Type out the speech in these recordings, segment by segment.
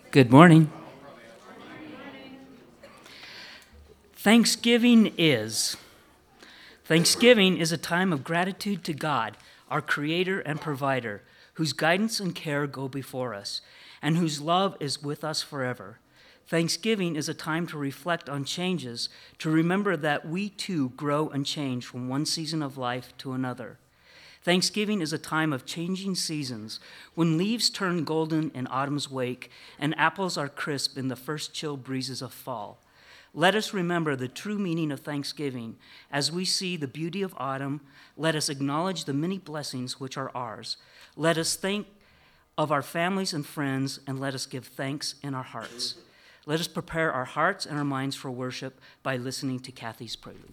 Good morning. Thanksgiving is a time of gratitude to God, our Creator and Provider, whose guidance and care go before us, and whose love is with us forever. Thanksgiving is a time to reflect on changes, to remember that we too grow and change from one season of life to another. Thanksgiving is a time of changing seasons, when leaves turn golden in autumn's wake and apples are crisp in the first chill breezes of fall. Let us remember the true meaning of Thanksgiving. As we see the beauty of autumn, let us acknowledge the many blessings which are ours. Let us think of our families and friends, and let us give thanks in our hearts. Let us prepare our hearts and our minds for worship by listening to Kathy's prelude.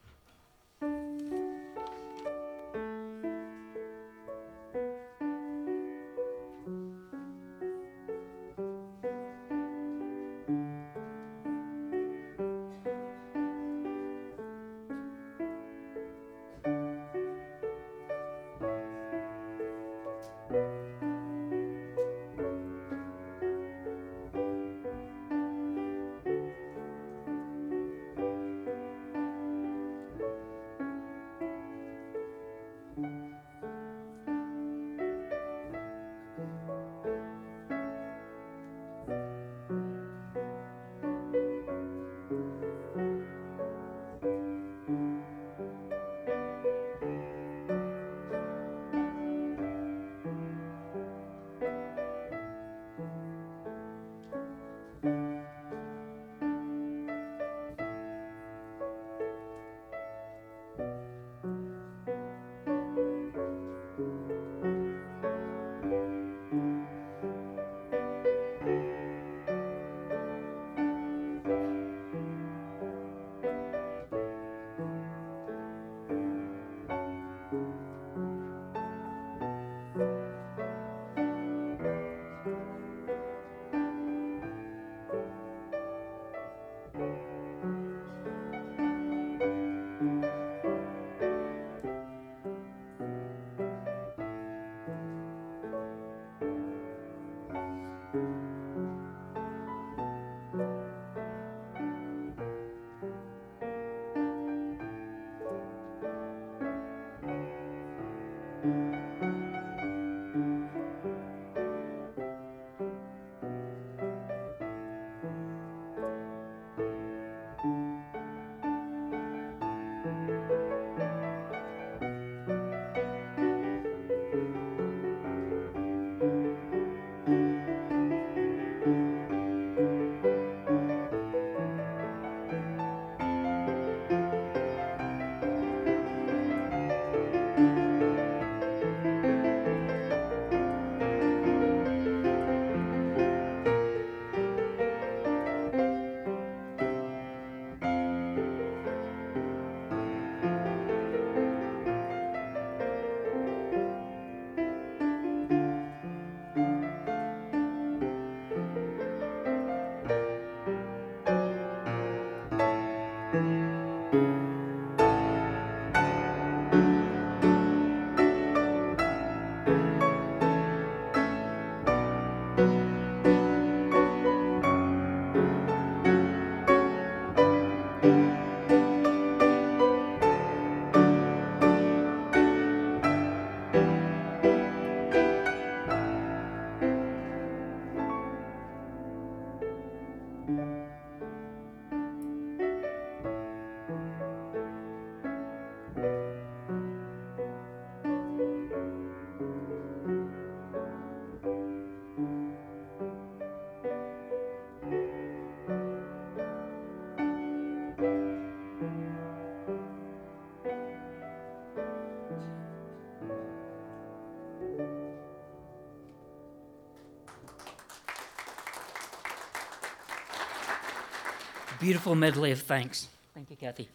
Beautiful medley of thanks. Thank you, Kathy.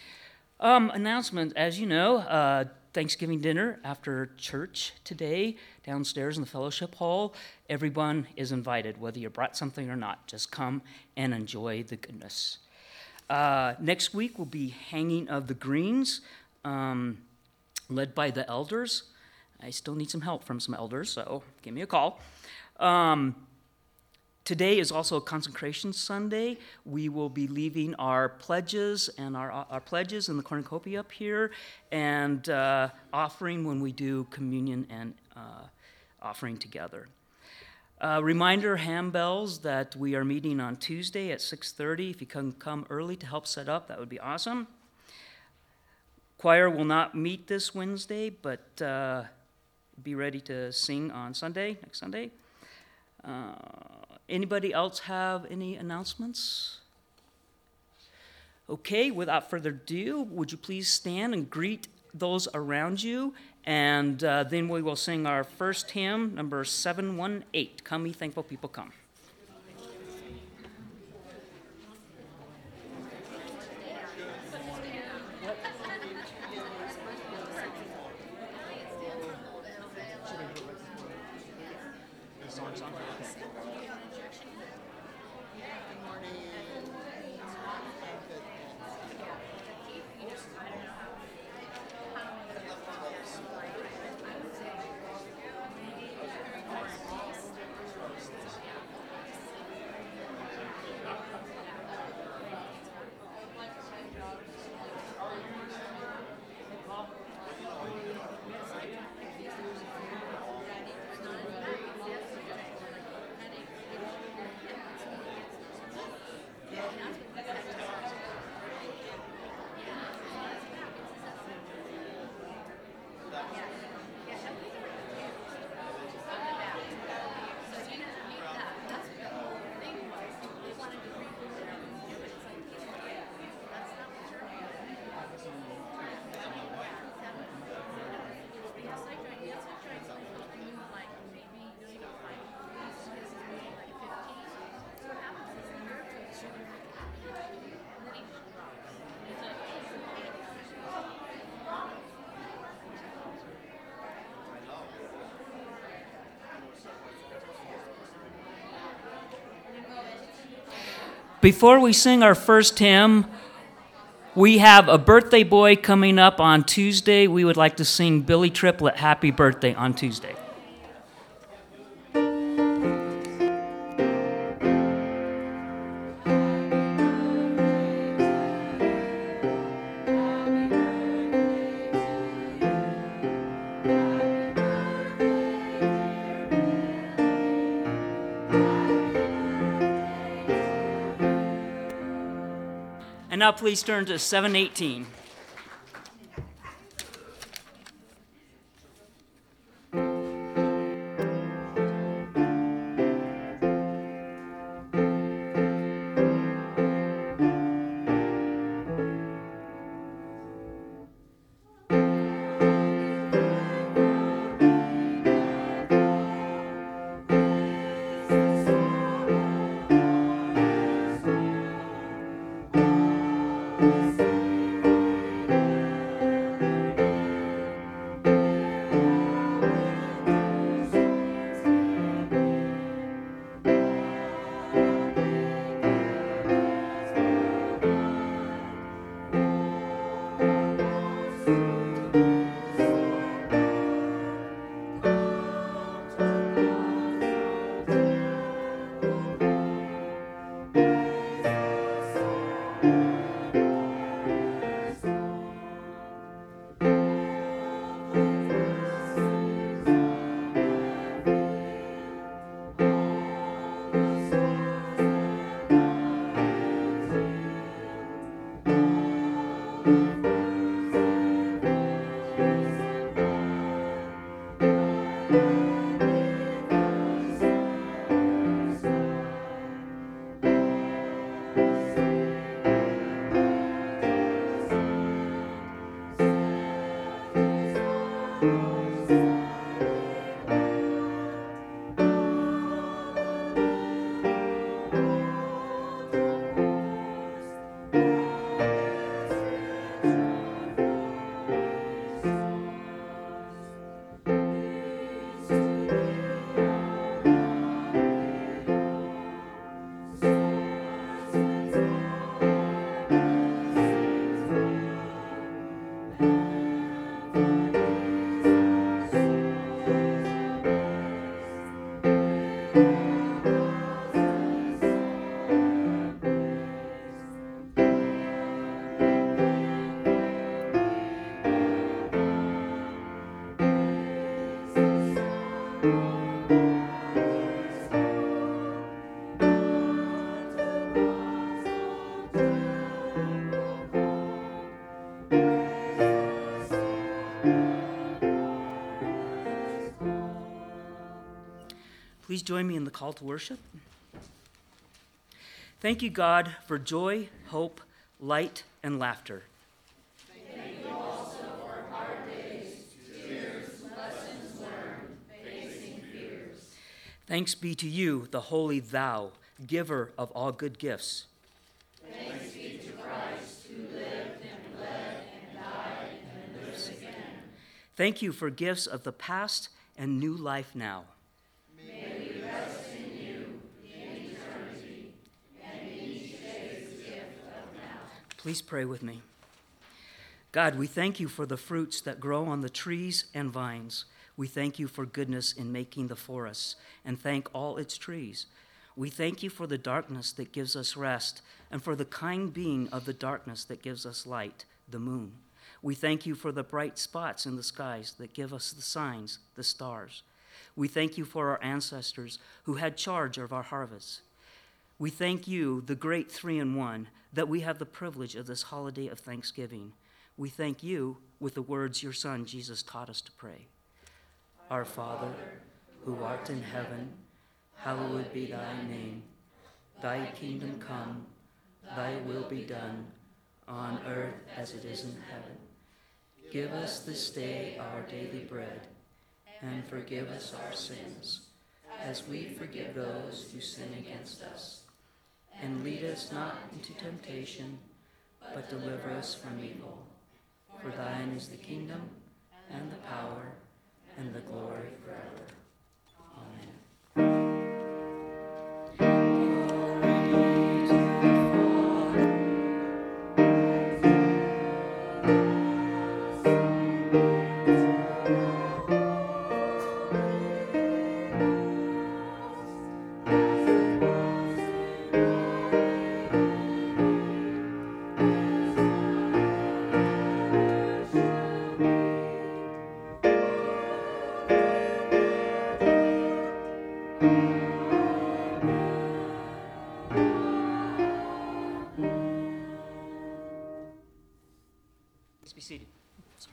Announcement, as you know, Thanksgiving dinner after church today, downstairs in the fellowship hall. Everyone is invited, whether you brought something or not. Just come and enjoy the goodness. Next week will be Hanging of the Greens, led by the elders. I still need some help from some elders, so give me a call. Today is also a consecration Sunday. We will be leaving our pledges and our pledges in the cornucopia up here, and offering when we do communion and offering together. Reminder, handbells, that we are meeting on Tuesday at 6:30. If you can come early to help set up, that would be awesome. Choir will not meet this Wednesday, but be ready to sing on Sunday, next Sunday. Anybody else have any announcements? Okay, without further ado, would you please stand and greet those around you? And then we will sing our first hymn, number 718, Come Ye Thankful People Come. Before we sing our first hymn, we have a birthday boy coming up on Tuesday. We would like to sing Billy Triplett, Happy Birthday on Tuesday. And now please turn to 718. Please join me in the call to worship. Thank you, God, for joy, hope, light, and laughter. Thank you also for hard days, tears, lessons learned, facing fears. Thanks be to you, the holy Thou, giver of all good gifts. Thanks be to Christ, who lived and bled and died and lives again. Thank you for gifts of the past and new life now. May we rest in you in eternity and in each day's gift of now. Please pray with me. God, we thank you for the fruits that grow on the trees and vines. We thank you for goodness in making the forests and thank all its trees. We thank you for the darkness that gives us rest and for the kind being of the darkness that gives us light, the moon. We thank you for the bright spots in the skies that give us the signs, the stars. We thank you for our ancestors who had charge of our harvests. We thank you, the great 3-in-1, that we have the privilege of this holiday of Thanksgiving. We thank you with the words your Son Jesus taught us to pray. Our Father, who art in heaven, hallowed be thy name. Thy kingdom come, thy will be done, on earth as it is in heaven. Give us this day our daily bread, and forgive us our sins, as we forgive those who sin against us. And lead us not into temptation, but deliver us from evil. For thine is the kingdom, and the power, and the glory forever. Amen. Glory to the Father. Please be seated. Sorry.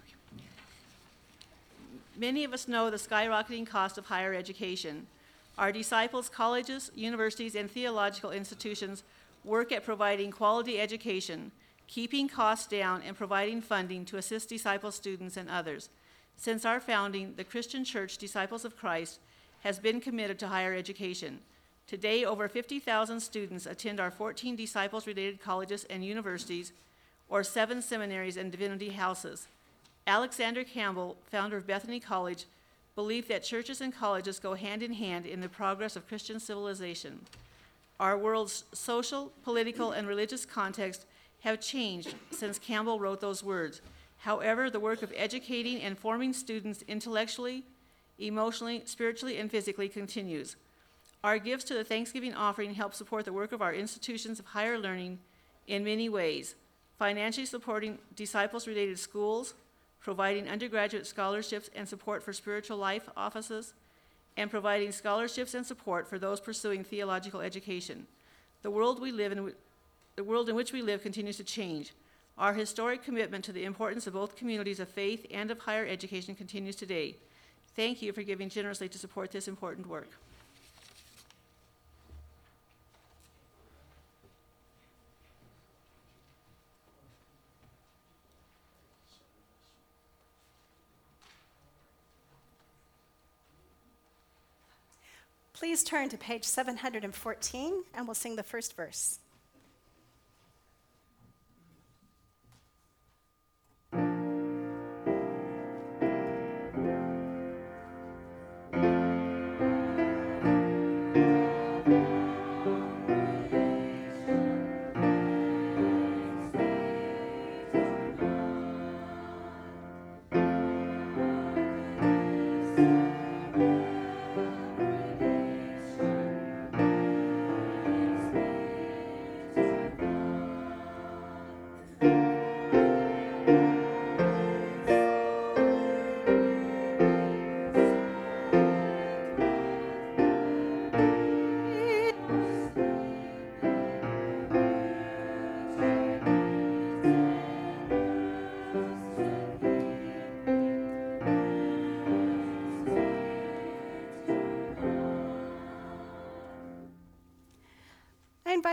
Many of us know the skyrocketing cost of higher education. Our disciples' colleges, universities, and theological institutions work at providing quality education, keeping costs down, and providing funding to assist disciple students and others. Since our founding, the Christian Church Disciples of Christ has been committed to higher education. Today, over 50,000 students attend our 14 disciples-related colleges and universities, or 7 seminaries and divinity houses. Alexander Campbell, founder of Bethany College, believed that churches and colleges go hand in hand in the progress of Christian civilization. Our world's social, political, and religious context have changed since Campbell wrote those words. However, the work of educating and forming students intellectually, emotionally, spiritually, and physically continues. Our gifts to the Thanksgiving offering help support the work of our institutions of higher learning in many ways: financially supporting disciples-related schools, providing undergraduate scholarships and support for spiritual life offices, and providing scholarships and support for those pursuing theological education. The world in which we live continues to change. Our historic commitment to the importance of both communities of faith and of higher education continues today. Thank you for giving generously to support this important work. Please turn to page 714, and we'll sing the first verse.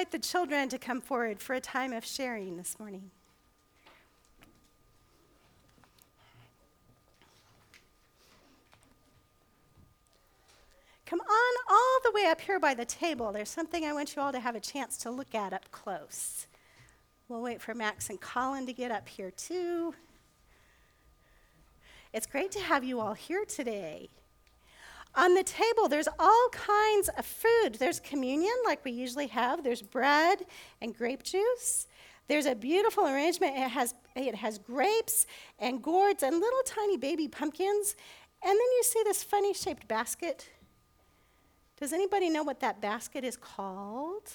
invite the children to come forward for a time of sharing this morning. Come on all the way up here by the table. There's something I want you all to have a chance to look at up close. We'll wait for Max and Colin to get up here too. It's great to have you all here today. On the table, there's all kinds of food. There's communion, like we usually have. There's bread and grape juice. There's a beautiful arrangement. It has grapes and gourds and little tiny baby pumpkins. And then you see this funny-shaped basket. Does anybody know what that basket is called?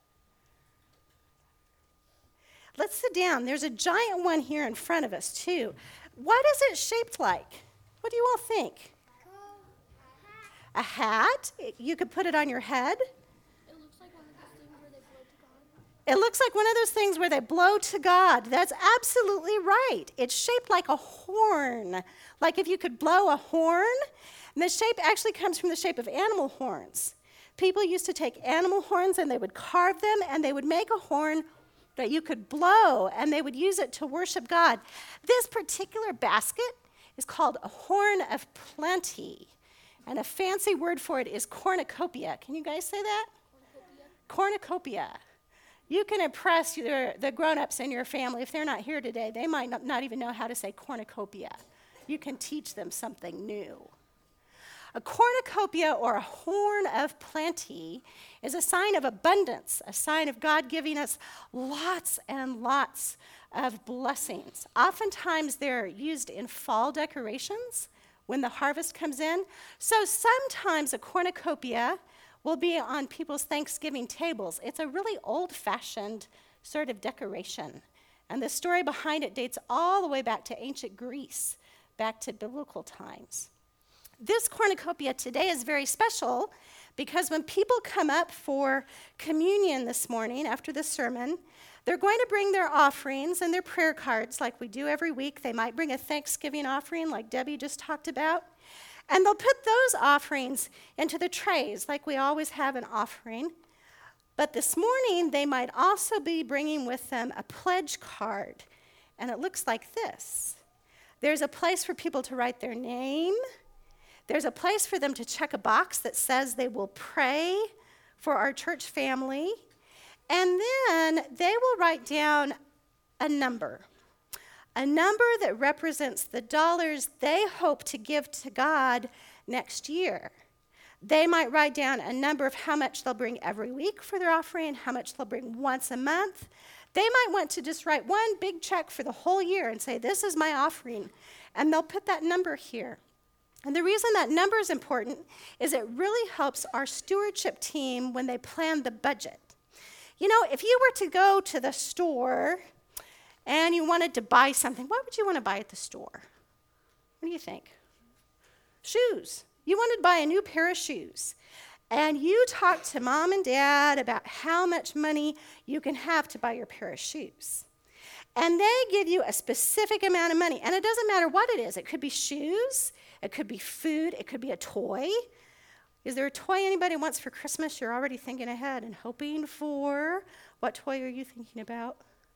Let's sit down. There's a giant one here in front of us, too. What is it shaped like? What do you all think? A hat? You could put it on your head. It looks like one of those things where they blow to God. It looks like one of those things where they blow to God. That's absolutely right. It's shaped like a horn, like if you could blow a horn. And the shape actually comes from the shape of animal horns. People used to take animal horns and they would carve them and they would make a horn that you could blow, and they would use it to worship God. This particular basket is called a horn of plenty, and a fancy word for it is cornucopia. Can you guys say that? Cornucopia. You can impress the grown-ups in your family. If they're not here today, they might not even know how to say cornucopia. You can teach them something new. A cornucopia, or a horn of plenty, is a sign of abundance, a sign of God giving us lots and lots of blessings. Oftentimes, they're used in fall decorations when the harvest comes in. So sometimes a cornucopia will be on people's Thanksgiving tables. It's a really old-fashioned sort of decoration. And the story behind it dates all the way back to ancient Greece, back to biblical times. This cornucopia today is very special because when people come up for communion this morning after the sermon, they're going to bring their offerings and their prayer cards like we do every week. They might bring a Thanksgiving offering like Debbie just talked about. And they'll put those offerings into the trays like we always have an offering. But this morning, they might also be bringing with them a pledge card. And it looks like this. There's a place for people to write their name. There's a place for them to check a box that says they will pray for our church family. And then they will write down a number that represents the dollars they hope to give to God next year. They might write down a number of how much they'll bring every week for their offering, how much they'll bring once a month. They might want to just write one big check for the whole year and say, this is my offering. And they'll put that number here. And the reason that number is important is it really helps our stewardship team when they plan the budget. You know, if you were to go to the store and you wanted to buy something, what would you want to buy at the store? What do you think? Shoes. You wanted to buy a new pair of shoes. And you talk to mom and dad about how much money you can have to buy your pair of shoes. And they give you a specific amount of money. And it doesn't matter what it is. It could be shoes. It could be food. It could be a toy. Is there a toy anybody wants for Christmas? You're already thinking ahead and hoping for. What toy are you thinking about?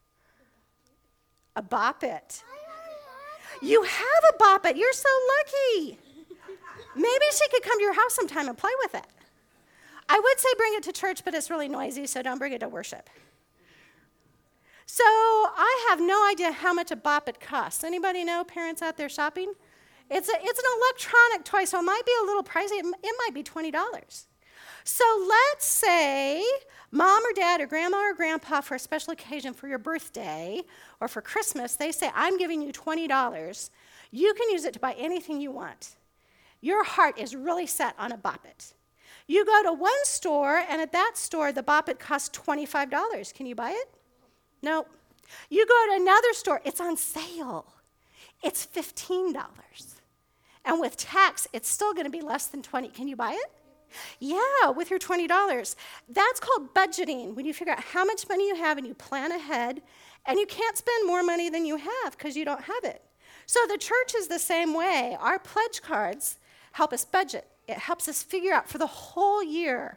A Bop It. You have a Bop It. You're so lucky. Maybe she could come to your house sometime and play with it. I would say bring it to church, but it's really noisy, so don't bring it to worship. So I have no idea how much a Bop It costs. Anybody know, parents out there shopping? It's an electronic toy, so it might be a little pricey. It might be $20. So let's say mom or dad or grandma or grandpa for a special occasion for your birthday or for Christmas, they say, I'm giving you $20. You can use it to buy anything you want. Your heart is really set on a Bop It. You go to one store, and at that store, the Bop It costs $25. Can you buy it? No. You go to another store, it's on sale. It's $15. And with tax, it's still going to be less than $20. Can you buy it? Yeah, with your $20. That's called budgeting, when you figure out how much money you have and you plan ahead, and you can't spend more money than you have because you don't have it. So the church is the same way. Our pledge cards help us budget. It helps us figure out for the whole year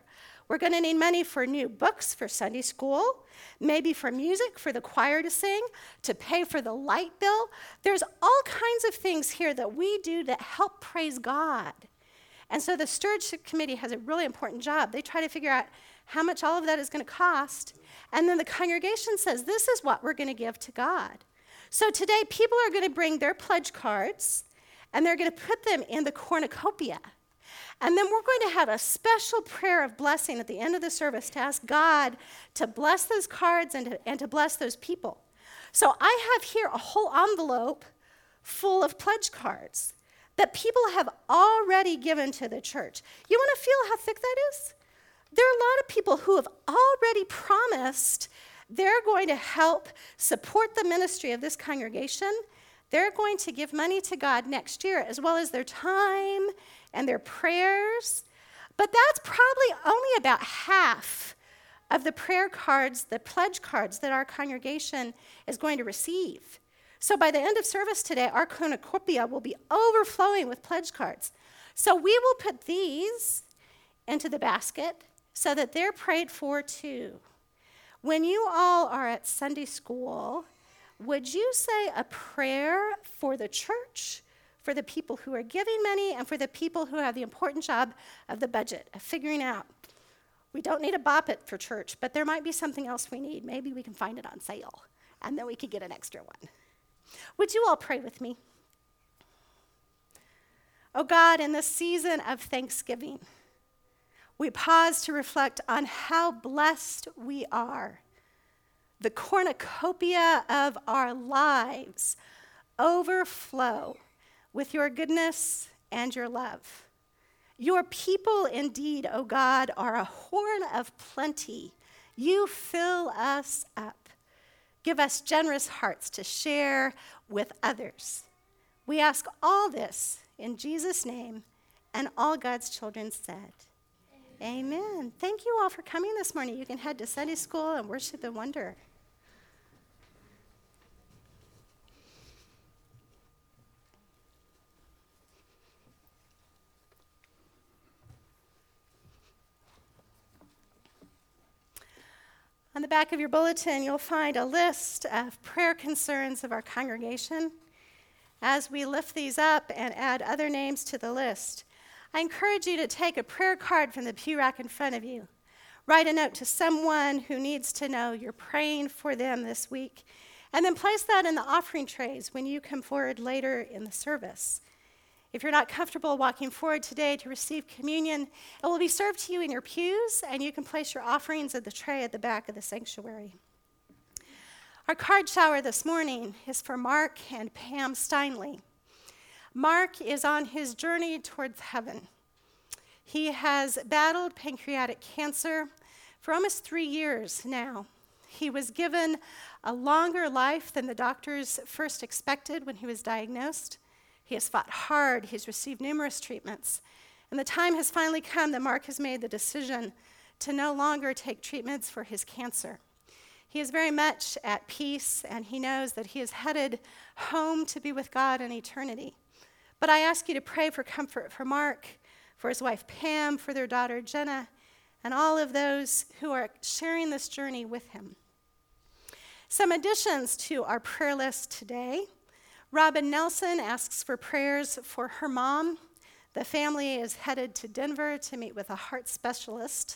We're going to need money for new books for Sunday school, maybe for music for the choir to sing, to pay for the light bill. There's all kinds of things here that we do that help praise God. And so the stewardship committee has a really important job. They try to figure out how much all of that is going to cost. And then the congregation says, this is what we're going to give to God. So today, people are going to bring their pledge cards, and they're going to put them in the cornucopia. And then we're going to have a special prayer of blessing at the end of the service to ask God to bless those cards and to bless those people. So I have here a whole envelope full of pledge cards that people have already given to the church. You want to feel how thick that is? There are a lot of people who have already promised they're going to help support the ministry of this congregation. They're going to give money to God next year, as well as their time and their prayers. But that's probably only about half of the prayer cards, the pledge cards that our congregation is going to receive. So by the end of service today, our cornucopia will be overflowing with pledge cards. So we will put these into the basket so that they're prayed for too. When you all are at Sunday school, would you say a prayer for the church, for the people who are giving money, and for the people who have the important job of the budget, of figuring out, we don't need a bop it for church, but there might be something else we need. Maybe we can find it on sale, and then we could get an extra one. Would you all pray with me? Oh God, in this season of Thanksgiving, we pause to reflect on how blessed we are. The cornucopia of our lives overflow with your goodness and your love. Your people indeed, O God, are a horn of plenty. You fill us up. Give us generous hearts to share with others. We ask all this in Jesus' name, and all God's children said, Amen. Thank you all for coming this morning. You can head to Sunday school and worship and wonder. On the back of your bulletin, you'll find a list of prayer concerns of our congregation. As we lift these up and add other names to the list, I encourage you to take a prayer card from the pew rack in front of you. Write a note to someone who needs to know you're praying for them this week, and then place that in the offering trays when you come forward later in the service. If you're not comfortable walking forward today to receive communion, it will be served to you in your pews, and you can place your offerings at the tray at the back of the sanctuary. Our card shower this morning is for Mark and Pam Steinley. Mark is on his journey towards heaven. He has battled pancreatic cancer for almost 3 years now. He was given a longer life than the doctors first expected when he was diagnosed. He has fought hard. He's received numerous treatments. And the time has finally come that Mark has made the decision to no longer take treatments for his cancer. He is very much at peace, and he knows that he is headed home to be with God in eternity. But I ask you to pray for comfort for Mark, for his wife Pam, for their daughter Jenna, and all of those who are sharing this journey with him. Some additions to our prayer list today. Robin Nelson asks for prayers for her mom. The family is headed to Denver to meet with a heart specialist.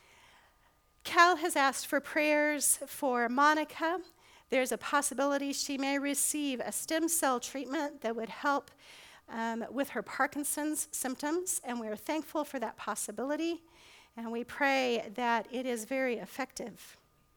Cal has asked for prayers for Monica. There's a possibility she may receive a stem cell treatment that would help with her Parkinson's symptoms, and we're thankful for that possibility, and we pray that it is very effective.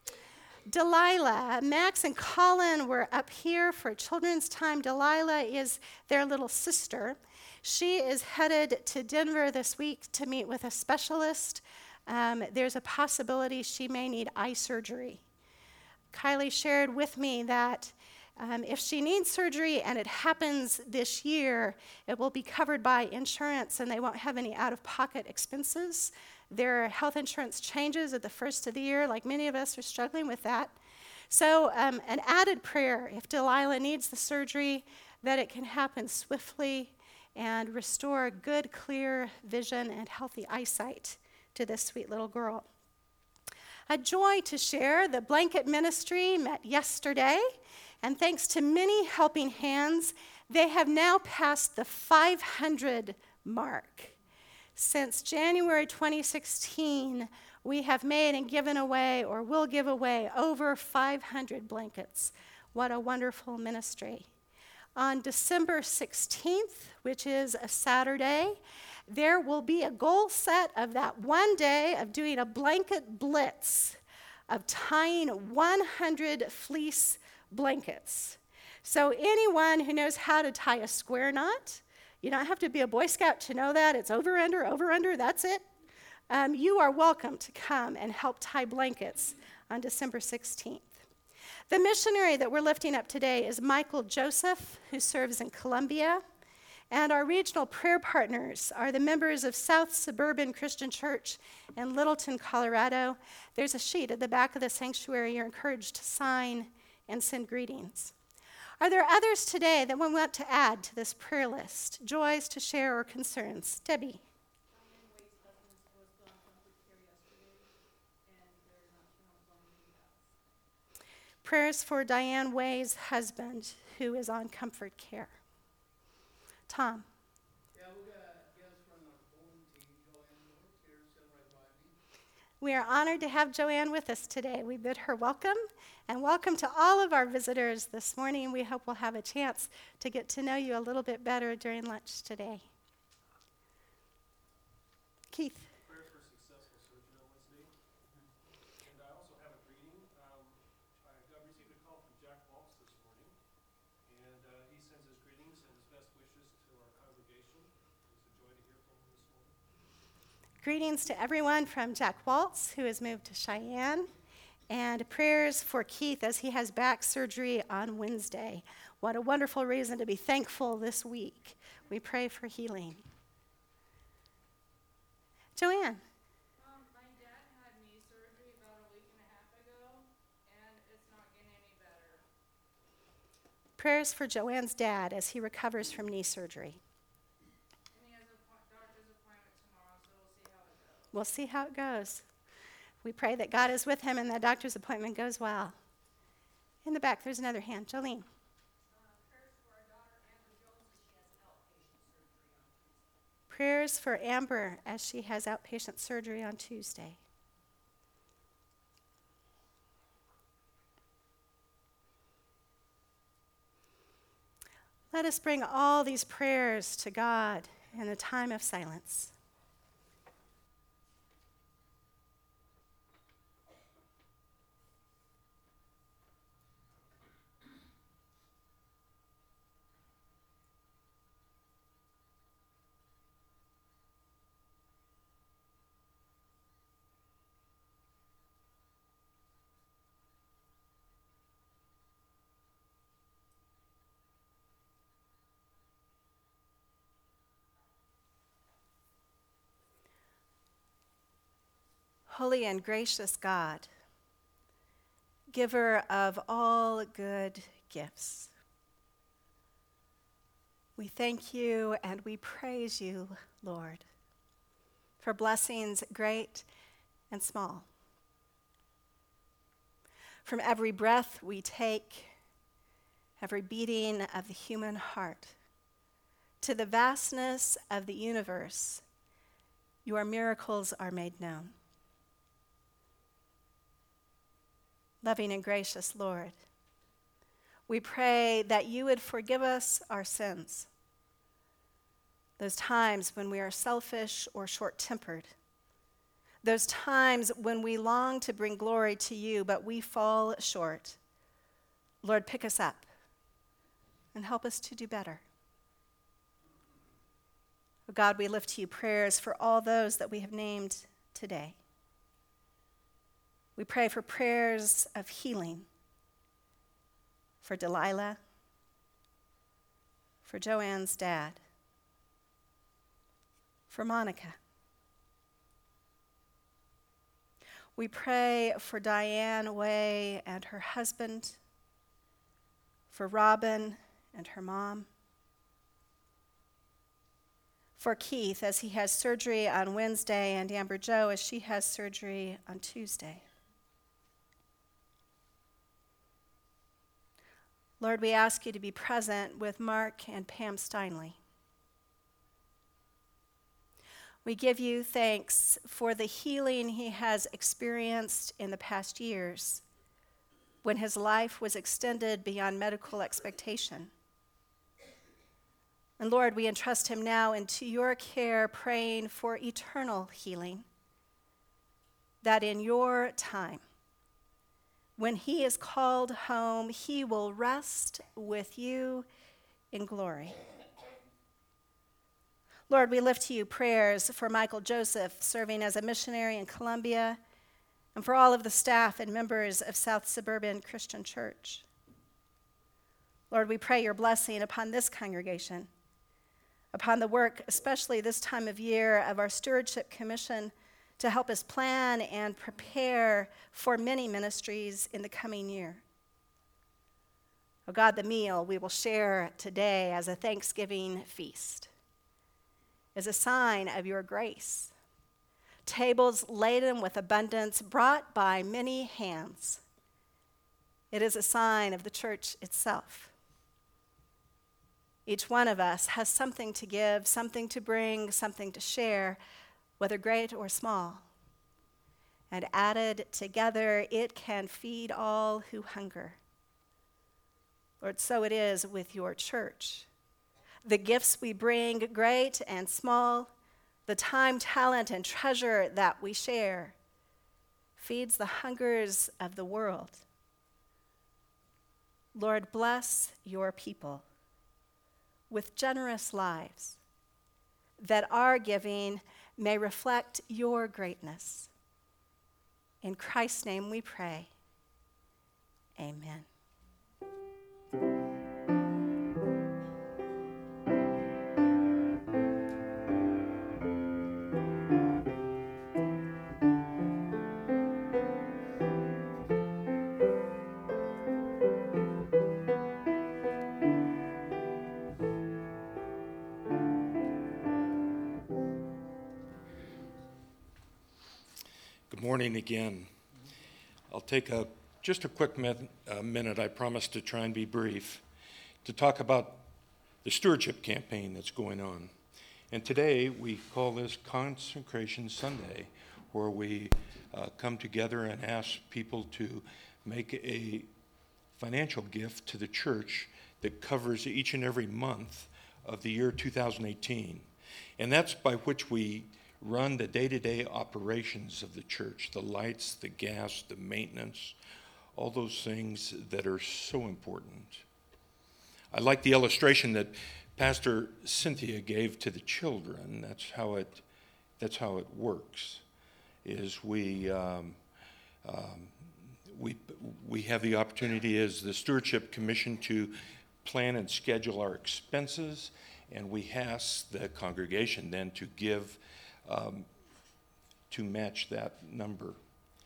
Delilah, Max and Colin were up here for children's time. Delilah is their little sister. She is headed to Denver this week to meet with a specialist. There's a possibility she may need eye surgery. Kylie shared with me that if she needs surgery and it happens this year, it will be covered by insurance and they won't have any out-of-pocket expenses. Their health insurance changes at the first of the year, like many of us are struggling with that. So an added prayer, if Delilah needs the surgery, that it can happen swiftly and restore good, clear vision and healthy eyesight to this sweet little girl. A joy to share, the blanket ministry met yesterday, and thanks to many helping hands, they have now passed the 500 mark. Since January 2016, we have made and given away, or will give away, over 500 blankets. What a wonderful ministry. On December 16th, which is a Saturday, there will be a goal set of that one day of doing a blanket blitz, of tying 100 fleece blankets. So anyone who knows how to tie a square knot, you don't have to be a Boy Scout to know that. It's over, under, that's it. You are welcome to come and help tie blankets on December 16th. The missionary that we're lifting up today is Michael Joseph, who serves in Colombia. And our regional prayer partners are the members of South Suburban Christian Church in Littleton, Colorado. There's a sheet at the back of the sanctuary. You're encouraged to sign and send greetings. Are there others today that we want to add to this prayer list? Joys to share or concerns? Debbie. Prayers for Diane Way's husband, who is on comfort care. Tom. Yeah, we got a guest from the bowling team, Joanne Lewis, here, sitting right by me. We are honored to have Joanne with us today. We bid her welcome, and welcome to all of our visitors this morning. We hope we'll have a chance to get to know you a little bit better during lunch today. Keith. Prayers for successful surgery on Wednesday. And I also have a greeting. I received a call from Jack Waltz this morning, and he sends his greetings and his best wishes to our congregation. It's a joy to hear from him this morning. Greetings to everyone from Jack Waltz, who has moved to Cheyenne, and prayers for Keith as he has back surgery on Wednesday. What a wonderful reason to be thankful this week. We pray for healing. Joanne. My dad had knee surgery about a week and a half ago, and it's not getting any better. Prayers for Joanne's dad as he recovers from knee surgery. And he has a doctor's appointment tomorrow, so we'll see how it goes. We'll see how it goes. We pray that God is with him and the doctor's appointment goes well. In the back, there's another hand. Jolene. Prayers for Amber as she has outpatient surgery on Tuesday. Let us bring all these prayers to God in a time of silence. Holy and gracious God, giver of all good gifts, we thank you and we praise you, Lord, for blessings great and small. From every breath we take, every beating of the human heart, to the vastness of the universe, your miracles are made known. Loving and gracious Lord, we pray that you would forgive us our sins, those times when we are selfish or short-tempered, those times when we long to bring glory to you, but we fall short. Lord, pick us up and help us to do better. Oh God, we lift to you prayers for all those that we have named today. We pray for prayers of healing for Delilah, for Joanne's dad, for Monica. We pray for Diane Way and her husband, for Robin and her mom, for Keith as he has surgery on Wednesday and Amber Jo as she has surgery on Tuesday. Lord, we ask you to be present with Mark and Pam Steinley. We give you thanks for the healing he has experienced in the past years when his life was extended beyond medical expectation. And Lord, we entrust him now into your care, praying for eternal healing, that in your time, when he is called home, he will rest with you in glory. Lord, we lift to you prayers for Michael Joseph, serving as a missionary in Colombia, and for all of the staff and members of South Suburban Christian Church. Lord, we pray your blessing upon this congregation, upon the work, especially this time of year, of our Stewardship Commission to help us plan and prepare for many ministries in the coming year. Oh God, the meal we will share today as a Thanksgiving feast is a sign of your grace. Tables laden with abundance brought by many hands. It is a sign of the church itself. Each one of us has something to give, something to bring, something to share, whether great or small. And added together, it can feed all who hunger. Lord, so it is with your church. The gifts we bring, great and small, the time, talent, and treasure that we share, feeds the hungers of the world. Lord, bless your people with generous lives, that our giving may reflect your greatness. In Christ's name we pray. Amen. Good morning again. I'll take just a quick minute, I promise to try and be brief, to talk about the stewardship campaign that's going on. And today we call this Consecration Sunday, where we come together and ask people to make a financial gift to the church that covers each and every month of the year 2018. And that's by which we run the day-to-day operations of the church, the lights, the gas, the maintenance, all those things that are so important. I like the illustration that Pastor Cynthia gave to the children. That's how it works, is we have the opportunity as the Stewardship Commission to plan and schedule our expenses, and we ask the congregation then to give to match that number.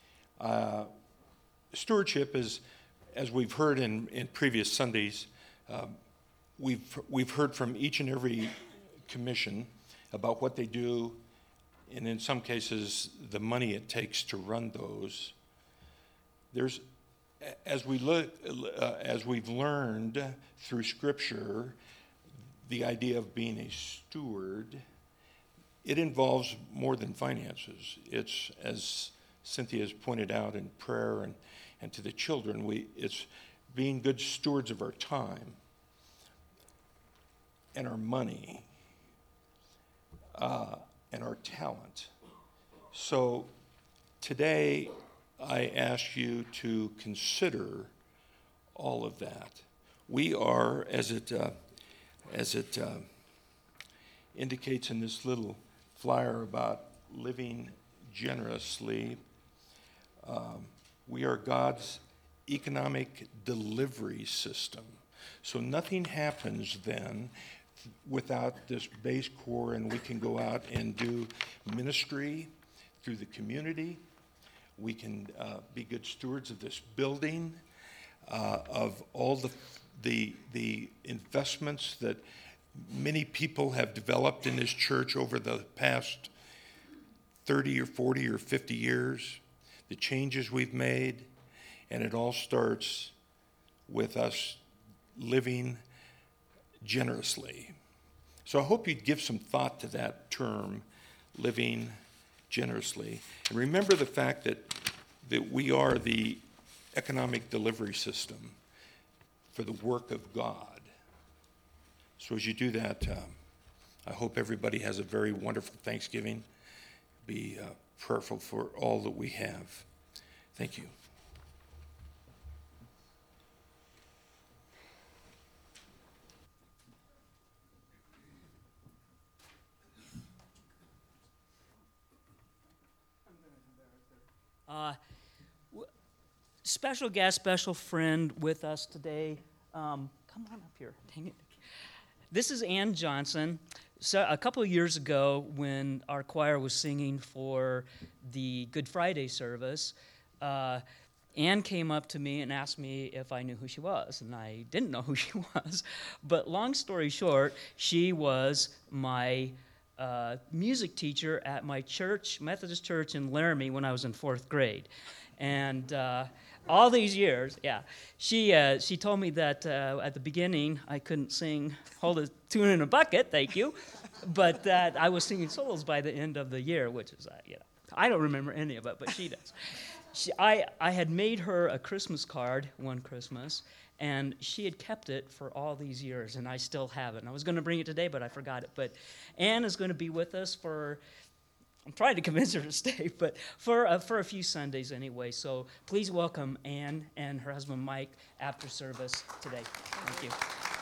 Stewardship is, as we've heard in previous Sundays, we've heard from each and every commission about what they do, and in some cases, the money it takes to run those. As we've learned through Scripture, the idea of being a steward, it involves more than finances. It's, as Cynthia has pointed out in prayer and to the children, it's being good stewards of our time and our money and our talent. So today I ask you to consider all of that. We are, as it indicates in this little flyer about living generously, we are God's economic delivery system. So nothing happens then without this base core, and we can go out and do ministry through the community. We can be good stewards of this building, of all the investments that many people have developed in this church over the past 30 or 40 or 50 years, the changes we've made, and it all starts with us living generously. So I hope you'd give some thought to that term, living generously. And remember the fact that we are the economic delivery system for the work of God. So as you do that, I hope everybody has a very wonderful Thanksgiving. Be prayerful for all that we have. Thank you. Special guest, special friend with us today. Come on up here. Dang it. This is Ann Johnson. So a couple of years ago, when our choir was singing for the Good Friday service, Ann came up to me and asked me if I knew who she was, and I didn't know who she was. But long story short, she was my music teacher at my church, Methodist Church in Laramie, when I was in 4th grade. And all these years, she told me that at the beginning I couldn't hold a tune in a bucket, thank you, but that I was singing solos by the end of the year, which is, I don't remember any of it, but she does. I had made her a Christmas card one Christmas, and she had kept it for all these years, and I still have it. And I was going to bring it today, but I forgot it. But Ann is going to be with us I'm trying to convince her to stay, but for a few Sundays anyway. So please welcome Ann and her husband Mike after service today. Thank you.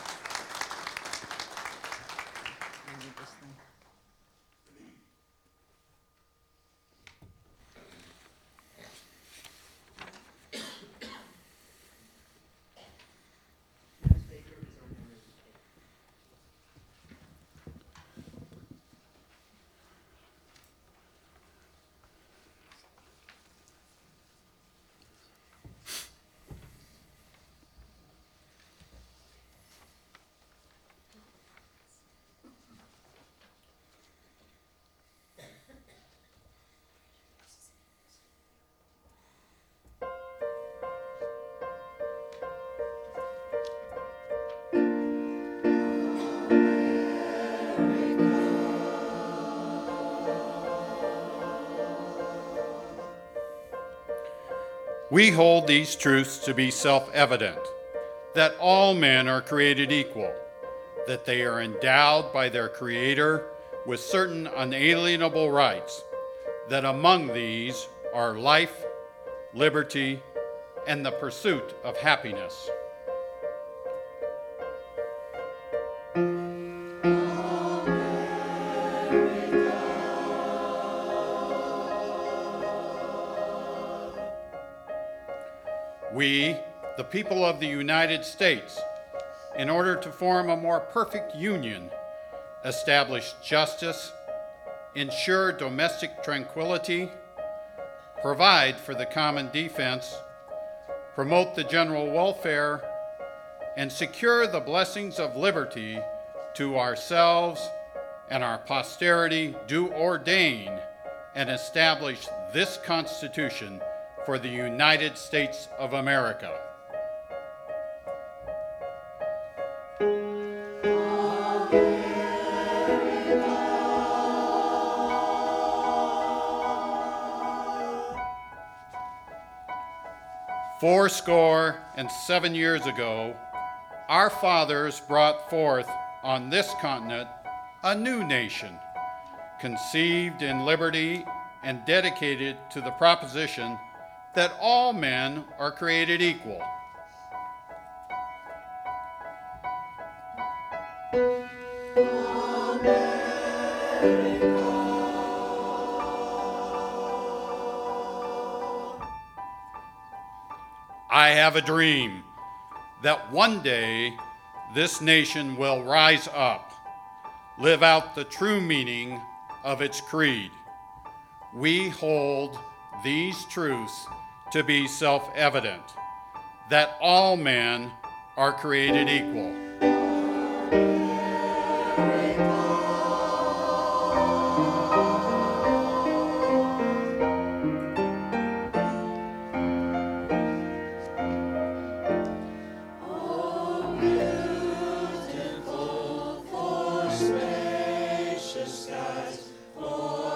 We hold these truths to be self-evident, that all men are created equal, that they are endowed by their Creator with certain unalienable rights, that among these are life, liberty, and the pursuit of happiness. We, the people of the United States, in order to form a more perfect union, establish justice, ensure domestic tranquility, provide for the common defense, promote the general welfare, and secure the blessings of liberty to ourselves and our posterity, do ordain and establish this Constitution for the United States of America. Fourscore-and-7 years ago, our fathers brought forth on this continent a new nation, conceived in liberty and dedicated to the proposition that all men are created equal. I have a dream that one day this nation will rise up, live out the true meaning of its creed. We hold these truths to be self-evident, that all men are created equal.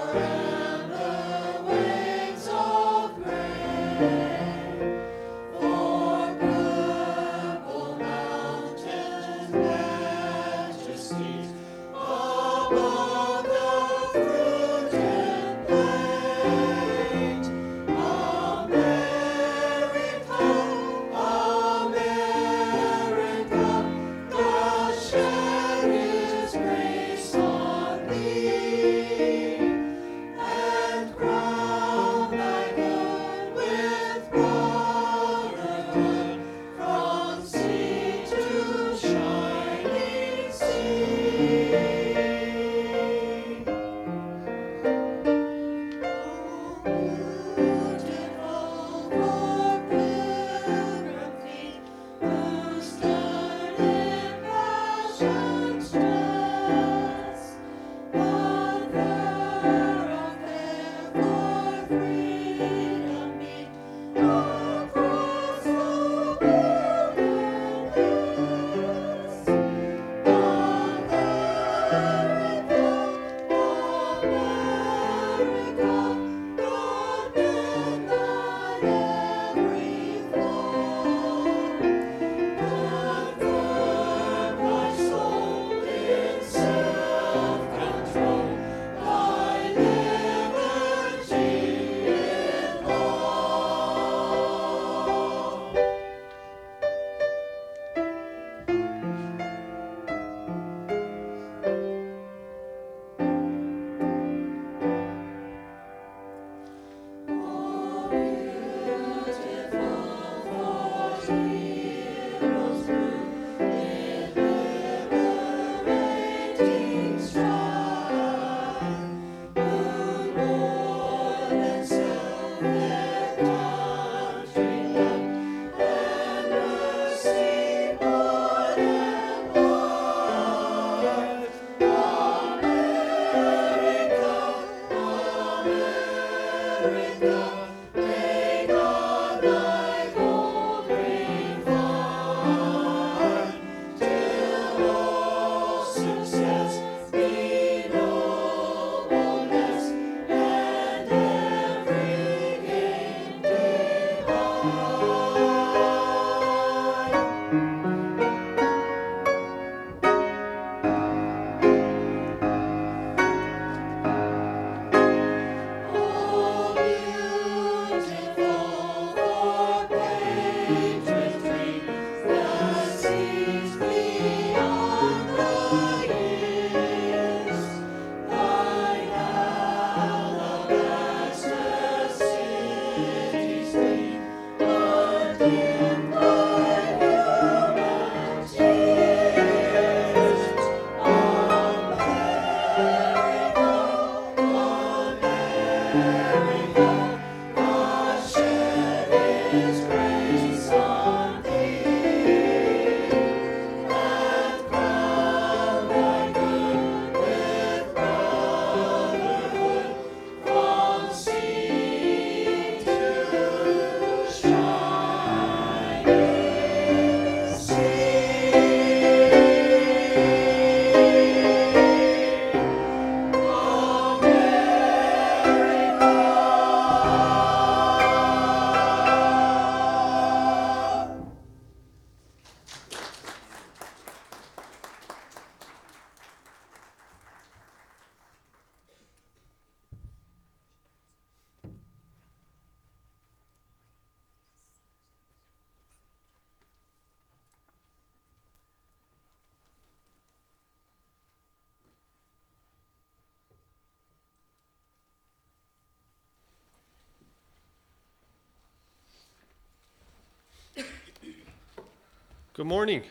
Good morning.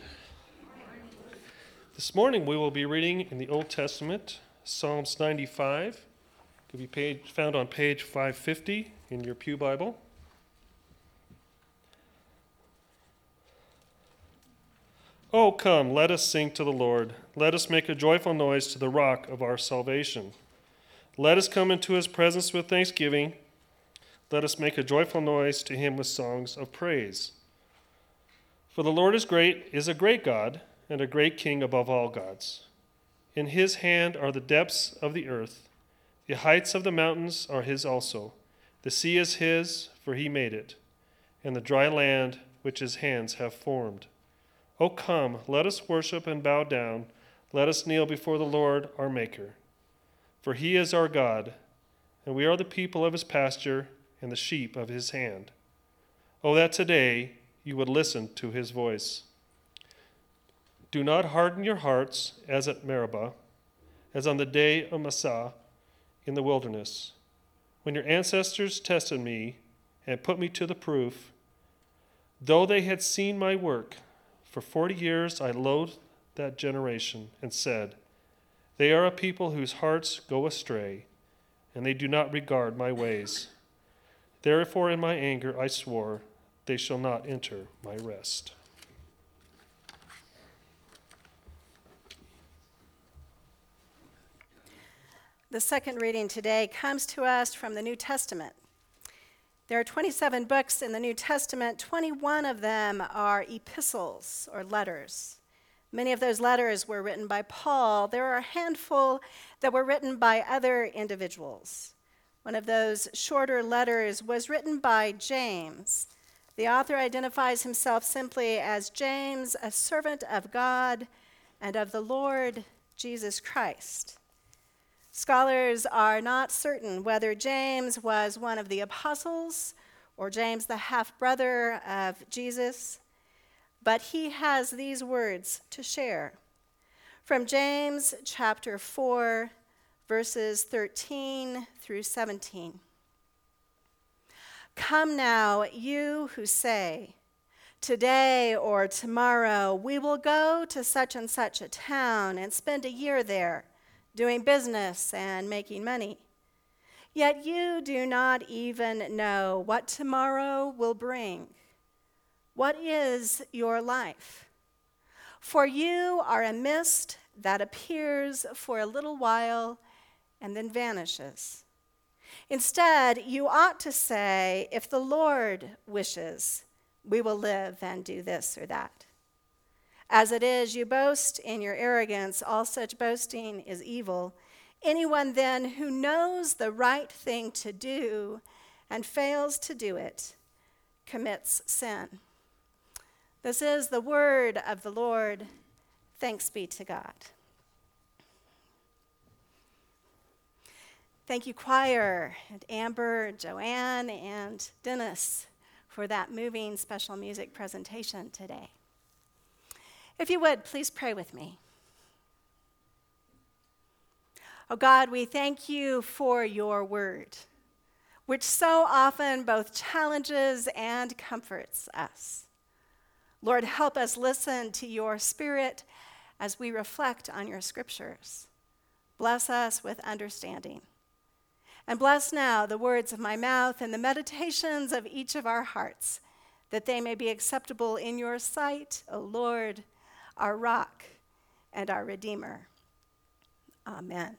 This morning we will be reading in the Old Testament, Psalms 95. It can be found on page 550 in your Pew Bible. Oh, come, let us sing to the Lord. Let us make a joyful noise to the rock of our salvation. Let us come into his presence with thanksgiving. Let us make a joyful noise to him with songs of praise. For the Lord is a great God, and a great King above all gods. In his hand are the depths of the earth. The heights of the mountains are his also. The sea is his, for he made it, and the dry land which his hands have formed. O come, let us worship and bow down. Let us kneel before the Lord our Maker. For he is our God, and we are the people of his pasture and the sheep of his hand. Oh, that today you would listen to his voice. Do not harden your hearts as at Meribah, as on the day of Massah in the wilderness, when your ancestors tested me and put me to the proof. Though they had seen my work, for 40 years I loathed that generation and said, they are a people whose hearts go astray, and they do not regard my ways. Therefore in my anger I swore, they shall not enter my rest. The second reading today comes to us from the New Testament. There are 27 books in the New Testament. 21 of them are epistles or letters. Many of those letters were written by Paul. There are a handful that were written by other individuals. One of those shorter letters was written by James. The author identifies himself simply as James, a servant of God and of the Lord Jesus Christ. Scholars are not certain whether James was one of the apostles or James, the half-brother of Jesus, but he has these words to share. From James chapter 4, verses 13 through 17. Come now, you who say, today or tomorrow we will go to such and such a town and spend a year there, doing business and making money. Yet you do not even know what tomorrow will bring. What is your life? For you are a mist that appears for a little while and then vanishes. Instead, you ought to say, if the Lord wishes, we will live and do this or that. As it is, you boast in your arrogance. All such boasting is evil. Anyone then who knows the right thing to do and fails to do it commits sin. This is the word of the Lord. Thanks be to God. Thank you, choir, and Amber, Joanne, and Dennis for that moving special music presentation today. If you would, please pray with me. Oh God, we thank you for your word, which so often both challenges and comforts us. Lord, help us listen to your spirit as we reflect on your scriptures. Bless us with understanding. And bless now the words of my mouth and the meditations of each of our hearts, that they may be acceptable in your sight, O Lord, our rock and our Redeemer. Amen.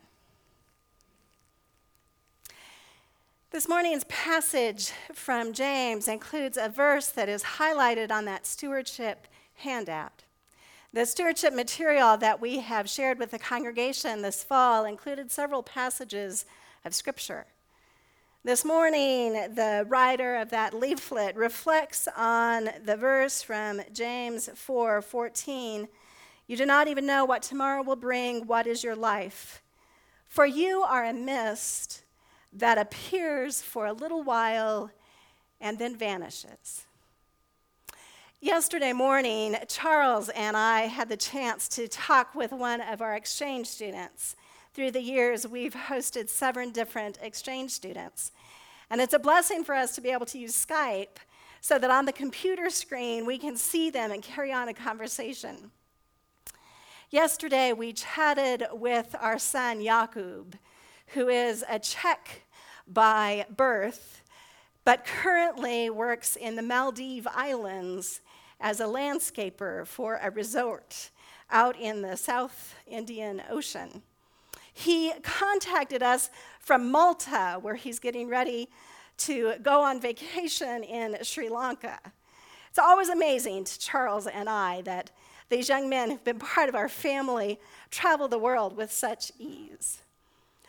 This morning's passage from James includes a verse that is highlighted on that stewardship handout. The stewardship material that we have shared with the congregation this fall included several passages of Scripture. This morning, the writer of that leaflet reflects on the verse from James 4:14. You do not even know what tomorrow will bring. What is your life? For you are a mist that appears for a little while and then vanishes. Yesterday morning, Charles and I had the chance to talk with one of our exchange students. Through the years, we've hosted 7 different exchange students. And it's a blessing for us to be able to use Skype so that on the computer screen, we can see them and carry on a conversation. Yesterday, we chatted with our son, Jakub, who is a Czech by birth, but currently works in the Maldives Islands as a landscaper for a resort out in the South Indian Ocean. He contacted us from Malta, where he's getting ready to go on vacation in Sri Lanka. It's always amazing to Charles and I that these young men who've been part of our family travel the world with such ease.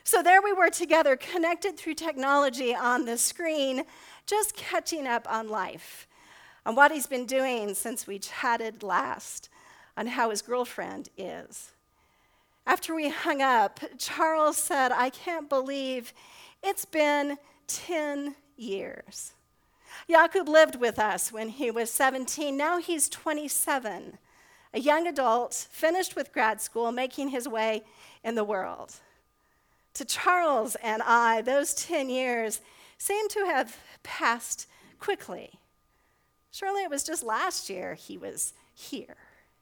So there we were together, connected through technology on the screen, just catching up on life, on what he's been doing since we chatted last, on how his girlfriend is. After we hung up, Charles said, "I can't believe it's been 10 years. Jakub lived with us when he was 17. Now he's 27, a young adult, finished with grad school, making his way in the world." To Charles and I, those 10 years seem to have passed quickly. Surely it was just last year he was here.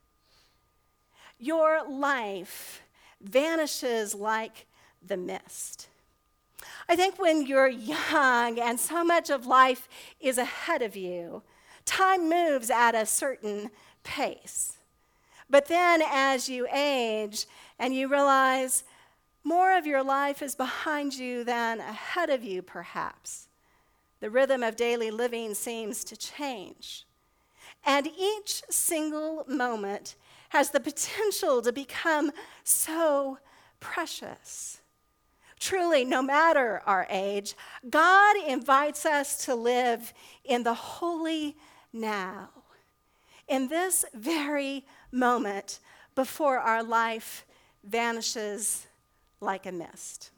Your life vanishes like the mist. I think when you're young and so much of life is ahead of you, time moves at a certain pace. But then as you age and you realize more of your life is behind you than ahead of you, perhaps, the rhythm of daily living seems to change. And each single moment has the potential to become so precious. Truly, no matter our age, God invites us to live in the holy now, in this very moment before our life vanishes like a mist.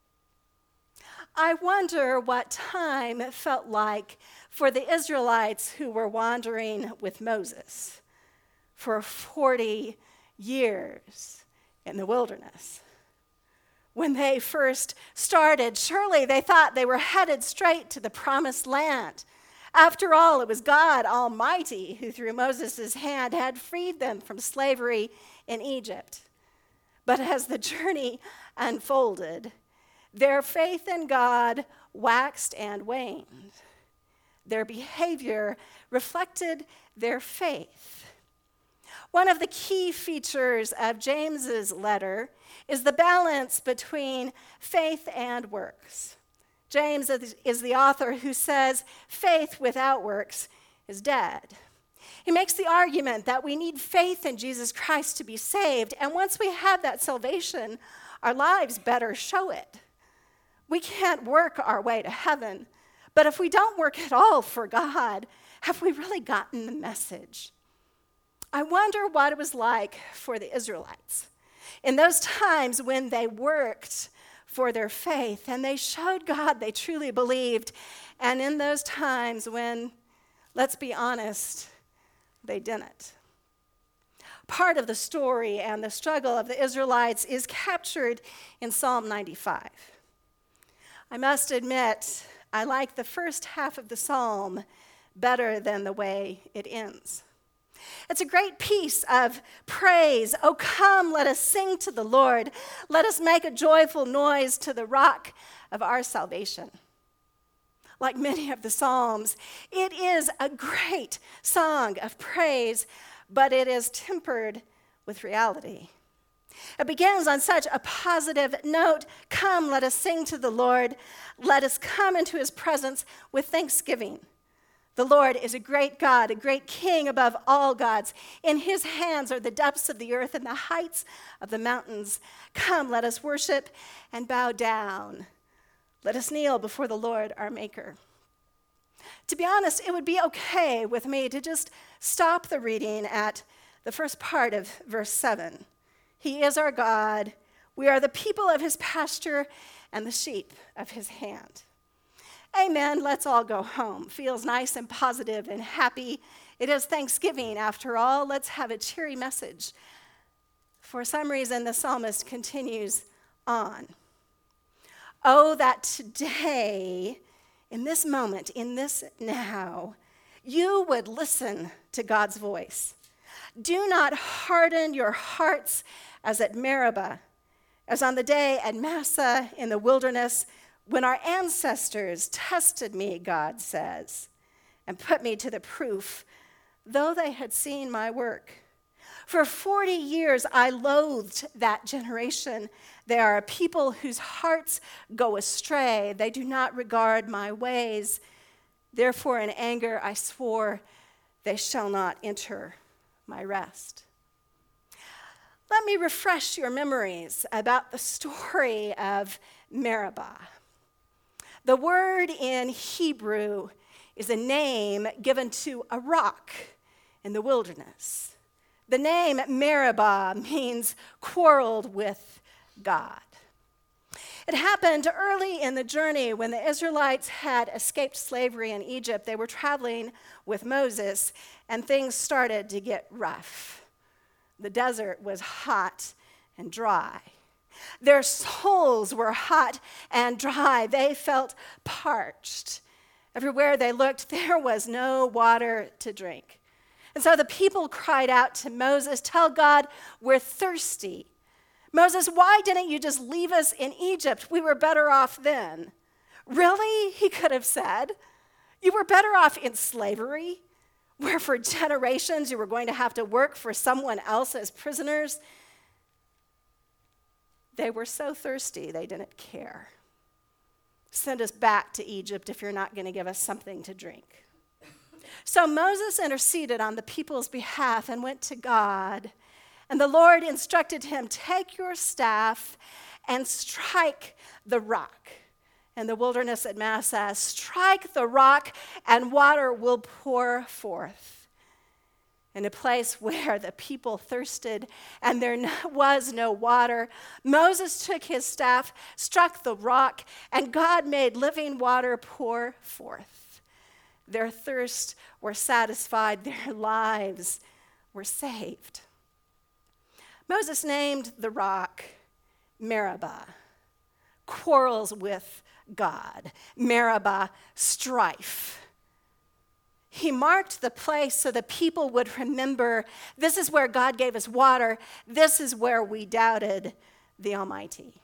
I wonder what time felt like for the Israelites who were wandering with Moses for 40 years in the wilderness. When they first started, surely they thought they were headed straight to the promised land. After all, it was God Almighty who, through Moses' hand, had freed them from slavery in Egypt. But as the journey unfolded, their faith in God waxed and waned. Their behavior reflected their faith. One of the key features of James's letter is the balance between faith and works. James is the author who says faith without works is dead. He makes the argument that we need faith in Jesus Christ to be saved, and once we have that salvation, our lives better show it. We can't work our way to heaven, but if we don't work at all for God, have we really gotten the message? I wonder what it was like for the Israelites in those times when they worked for their faith and they showed God they truly believed, and in those times when, let's be honest, they didn't. Part of the story and the struggle of the Israelites is captured in Psalm 95. I must admit, I like the first half of the psalm better than the way it ends. It's a great piece of praise. "Oh, come, let us sing to the Lord. Let us make a joyful noise to the rock of our salvation." Like many of the Psalms, it is a great song of praise, but it is tempered with reality. It begins on such a positive note. Come, let us sing to the Lord. Let us come into his presence with thanksgiving. The Lord is a great God, a great King above all gods. In his hands are the depths of the earth and the heights of the mountains. Come, let us worship and bow down. Let us kneel before the Lord, our Maker. To be honest, it would be okay with me to just stop the reading at the first part of verse 7. He is our God. We are the people of his pasture and the sheep of his hand. Amen. Let's all go home. Feels nice and positive and happy. It is Thanksgiving after all. Let's have a cheery message. For some reason, the psalmist continues on. Oh, that today, in this moment, in this now, you would listen to God's voice. Do not harden your hearts as at Meribah, as on the day at Massah in the wilderness, when our ancestors tested me, God says, and put me to the proof, though they had seen my work. For 40 years I loathed that generation. They are a people whose hearts go astray. They do not regard my ways. Therefore in anger I swore, they shall not enter my rest. Let me refresh your memories about the story of Meribah. The word in Hebrew is a name given to a rock in the wilderness. The name Meribah means quarreled with God. It happened early in the journey when the Israelites had escaped slavery in Egypt. They were traveling with Moses, and things started to get rough. The desert was hot and dry. Their souls were hot and dry. They felt parched. Everywhere they looked, there was no water to drink. And so the people cried out to Moses, "Tell God we're thirsty. Moses, why didn't you just leave us in Egypt? We were better off then." Really? He could have said. You were better off in slavery, where for generations you were going to have to work for someone else as prisoners. They were so thirsty, they didn't care. Send us back to Egypt if you're not going to give us something to drink. So Moses interceded on the people's behalf and went to God. And the Lord instructed him, "Take your staff and strike the rock." In the wilderness at Massah, strike the rock and water will pour forth. In a place where the people thirsted and there was no water, Moses took his staff, struck the rock, and God made living water pour forth. Their thirst were satisfied, their lives were saved. Moses named the rock Meribah, quarrels with God. Meribah, strife. He marked the place so the people would remember, this is where God gave us water. This is where we doubted the Almighty.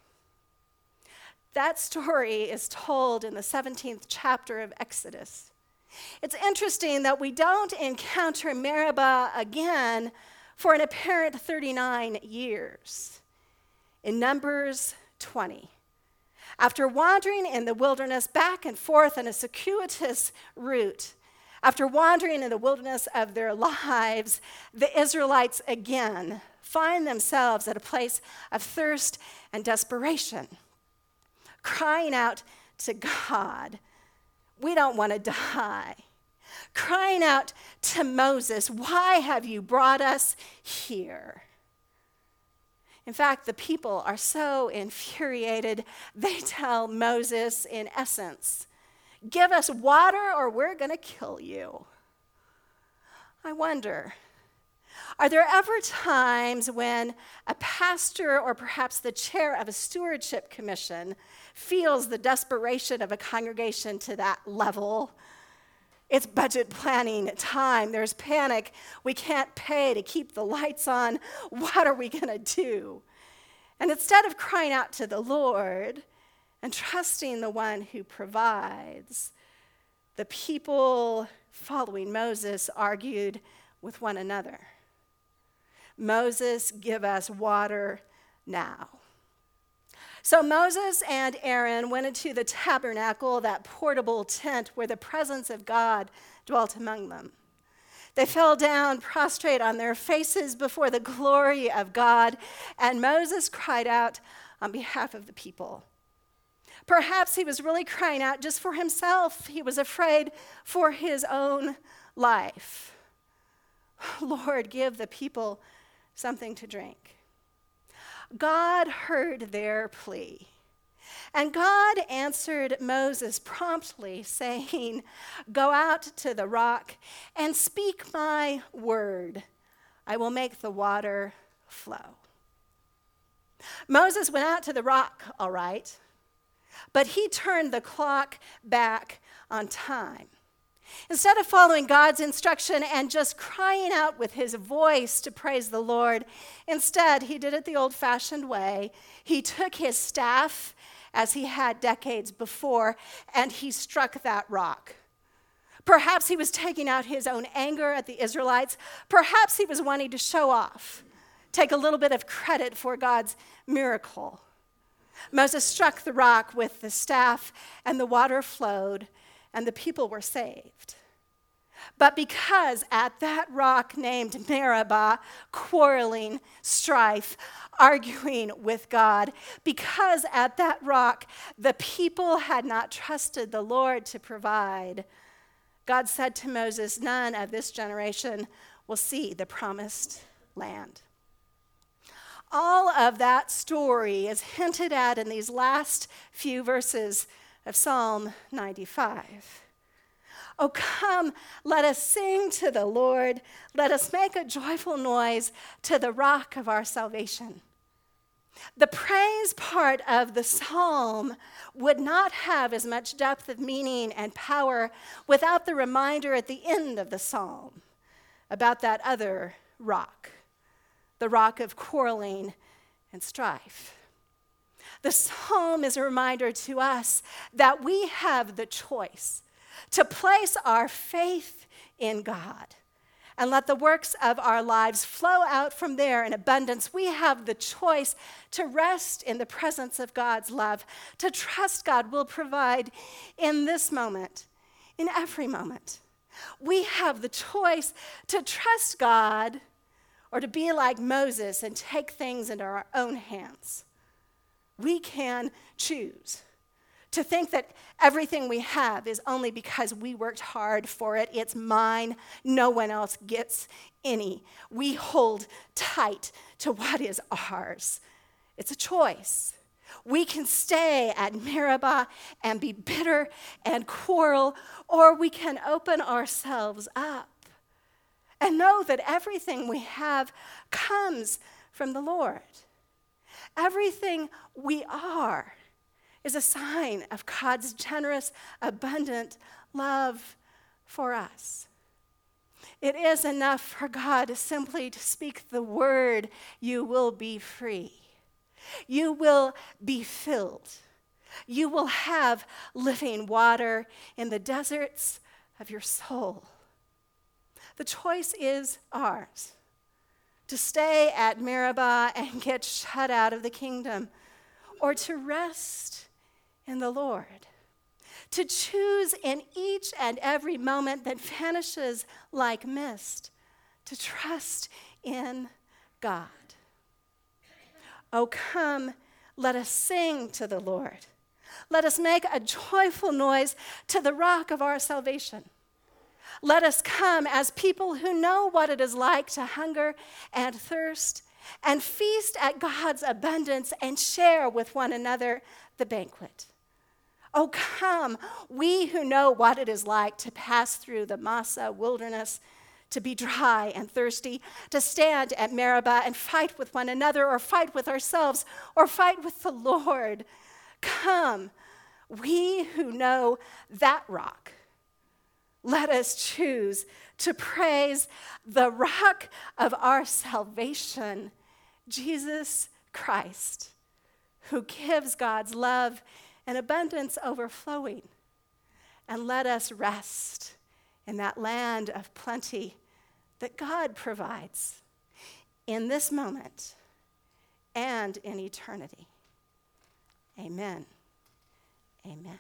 That story is told in the 17th chapter of Exodus. It's interesting that we don't encounter Meribah again for an apparent 39 years. In Numbers 20, after wandering in the wilderness back and forth on a circuitous route, after wandering in the wilderness of their lives, the Israelites again find themselves at a place of thirst and desperation, crying out to God, "We don't want to die." Crying out to Moses, "Why have you brought us here?" In fact, the people are so infuriated, they tell Moses, in essence, "Give us water or we're going to kill you." I wonder, are there ever times when a pastor or perhaps the chair of a stewardship commission feels the desperation of a congregation to that level? It's budget planning time. There's panic. We can't pay to keep the lights on. What are we going to do? And instead of crying out to the Lord and trusting the one who provides, the people following Moses argued with one another. "Moses, give us water now." So Moses and Aaron went into the tabernacle, that portable tent where the presence of God dwelt among them. They fell down prostrate on their faces before the glory of God, and Moses cried out on behalf of the people. Perhaps he was really crying out just for himself. He was afraid for his own life. "Lord, give the people something to drink." God heard their plea, and God answered Moses promptly, saying, "Go out to the rock and speak my word. I will make the water flow." Moses went out to the rock, all right, but he turned the clock back on time. Instead of following God's instruction and just crying out with his voice to praise the Lord, instead, he did it the old-fashioned way. He took his staff, as he had decades before, and he struck that rock. Perhaps he was taking out his own anger at the Israelites. Perhaps he was wanting to show off, take a little bit of credit for God's miracle. Moses struck the rock with the staff, and the water flowed, and the people were saved. But because at that rock named Meribah, quarreling, strife, arguing with God, because at that rock the people had not trusted the Lord to provide, God said to Moses, none of this generation will see the promised land. All of that story is hinted at in these last few verses of Psalm 95. Oh, come, let us sing to the Lord. Let us make a joyful noise to the rock of our salvation. The praise part of the psalm would not have as much depth of meaning and power without the reminder at the end of the psalm about that other rock, the rock of quarreling and strife. The psalm is a reminder to us that we have the choice to place our faith in God and let the works of our lives flow out from there in abundance. We have the choice to rest in the presence of God's love, to trust God will provide in this moment, in every moment. We have the choice to trust God or to be like Moses and take things into our own hands. We can choose to think that everything we have is only because we worked hard for it. It's mine. No one else gets any. We hold tight to what is ours. It's a choice. We can stay at Meribah and be bitter and quarrel, or we can open ourselves up and know that everything we have comes from the Lord. Everything we are is a sign of God's generous, abundant love for us. It is enough for God simply to speak the word, you will be free. You will be filled. You will have living water in the deserts of your soul. The choice is ours, to stay at Meribah and get shut out of the kingdom, or to rest in the Lord, to choose in each and every moment that vanishes like mist, to trust in God. Oh, come, let us sing to the Lord. Let us make a joyful noise to the rock of our salvation. Let us come as people who know what it is like to hunger and thirst and feast at God's abundance and share with one another the banquet. Oh, come, we who know what it is like to pass through the Massa wilderness, to be dry and thirsty, to stand at Meribah and fight with one another or fight with ourselves or fight with the Lord. Come, we who know that rock, let us choose to praise the rock of our salvation, Jesus Christ, who gives God's love and abundance overflowing. And let us rest in that land of plenty that God provides in this moment and in eternity. Amen. Amen.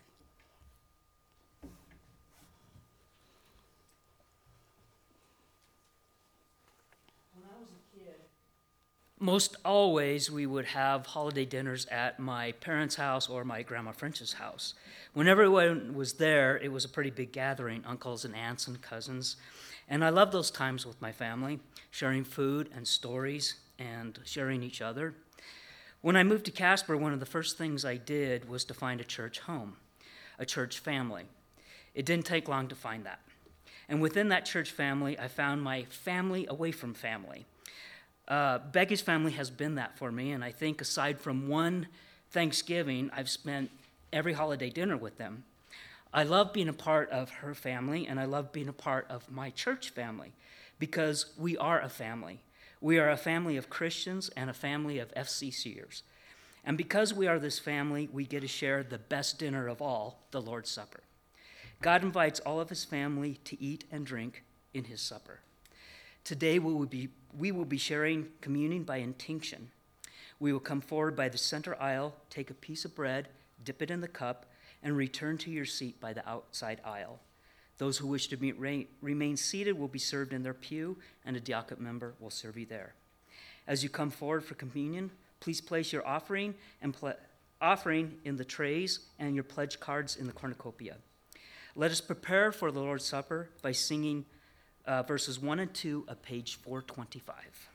Most always, we would have holiday dinners at my parents' house or my grandma French's house. When everyone was there, it was a pretty big gathering, uncles and aunts and cousins. And I loved those times with my family, sharing food and stories and sharing each other. When I moved to Casper, one of the first things I did was to find a church home, a church family. It didn't take long to find that. And within that church family, I found my family away from family. Becky's family has been that for me, and I think aside from one Thanksgiving, I've spent every holiday dinner with them. I love being a part of her family, and I love being a part of my church family, because we are a family. We are a family of Christians and a family of FCCers. And because we are this family, we get to share the best dinner of all, the Lord's Supper. God invites all of his family to eat and drink in his supper. Today we will be sharing communion by intinction. We will come forward by the center aisle, take a piece of bread, dip it in the cup, and return to your seat by the outside aisle. Those who wish to remain seated will be served in their pew, and a diaconate member will serve you there. As you come forward for communion, please place your offering in the trays and your pledge cards in the cornucopia. Let us prepare for the Lord's Supper by singing verses 1 and 2 of page 425.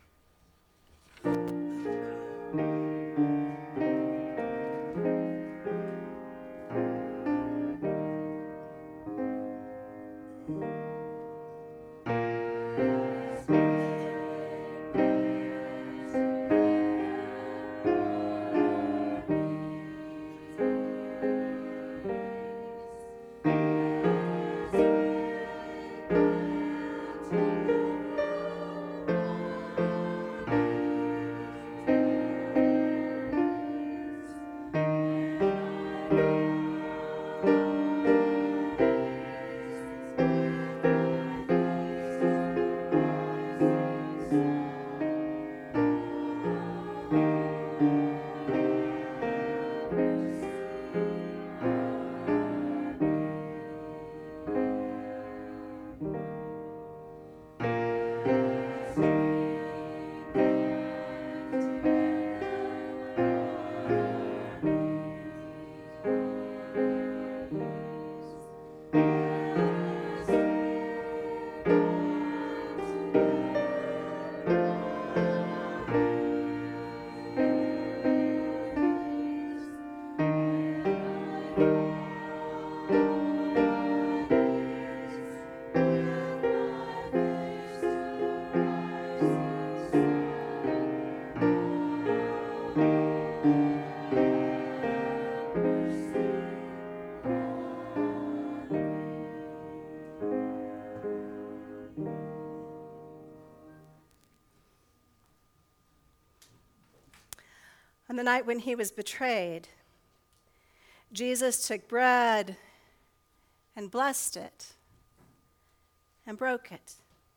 On the night when he was betrayed, Jesus took bread and blessed it and broke it.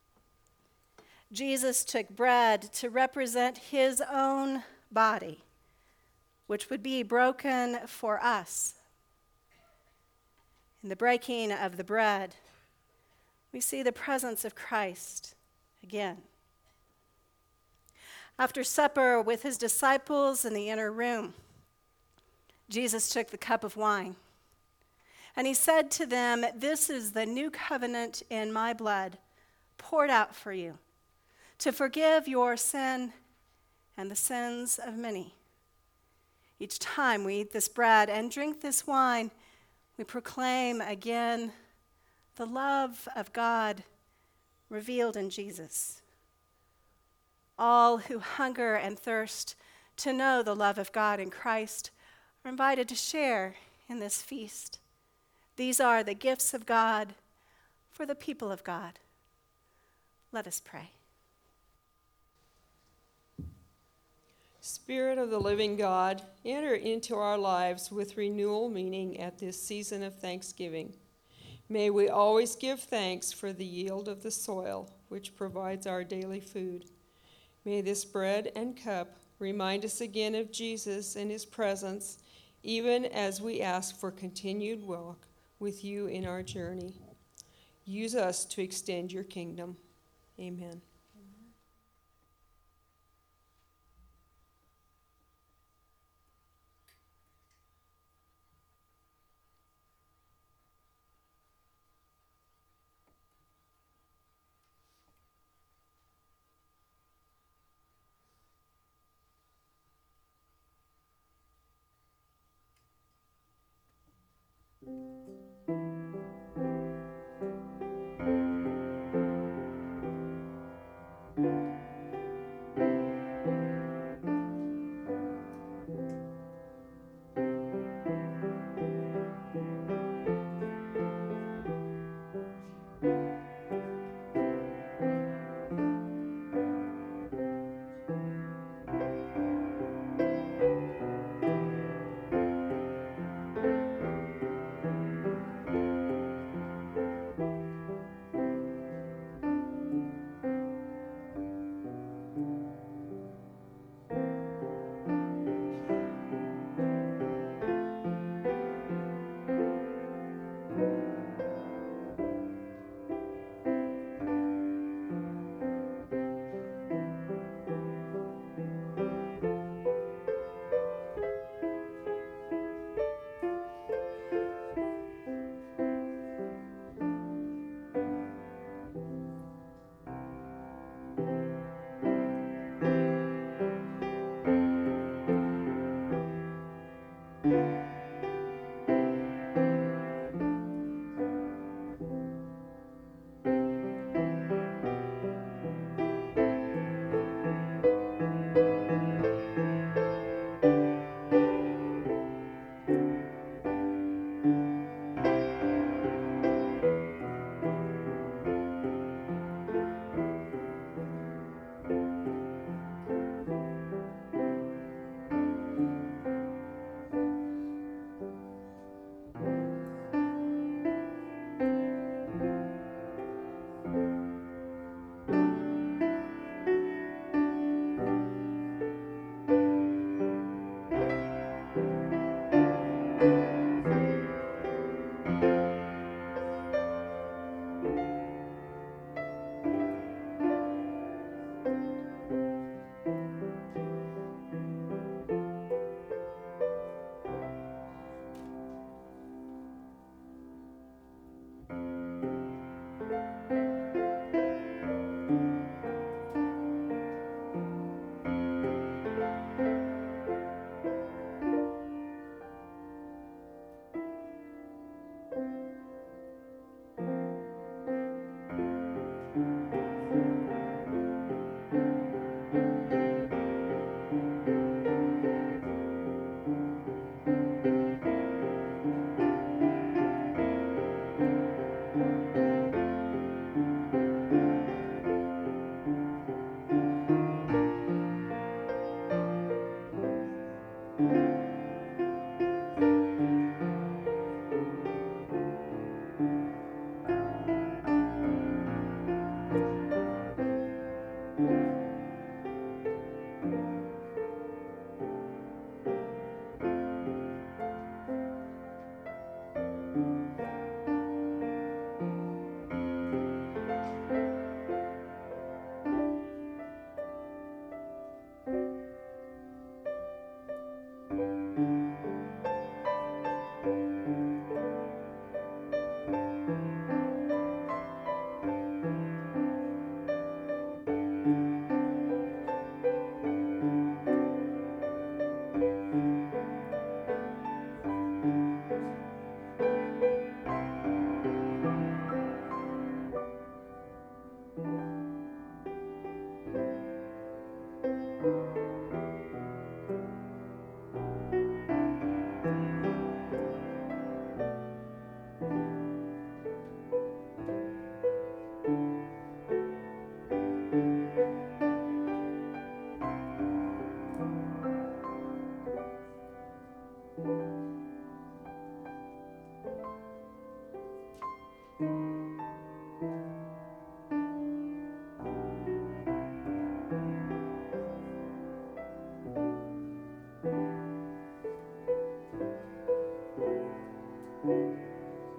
Jesus took bread to represent his own body, which would be broken for us. In the breaking of the bread, we see the presence of Christ again. After supper with his disciples in the inner room, Jesus took the cup of wine, and he said to them, "This is the new covenant in my blood, poured out for you, to forgive your sin and the sins of many." Each time we eat this bread and drink this wine, we proclaim again the love of God revealed in Jesus. All who hunger and thirst to know the love of God in Christ are invited to share in this feast. These are the gifts of God for the people of God. Let us pray. Spirit of the living God, enter into our lives with renewal meaning at this season of Thanksgiving. May we always give thanks for the yield of the soil, which provides our daily food. May this bread and cup remind us again of Jesus and his presence, even as we ask for continued walk with you in our journey. Use us to extend your kingdom. Amen.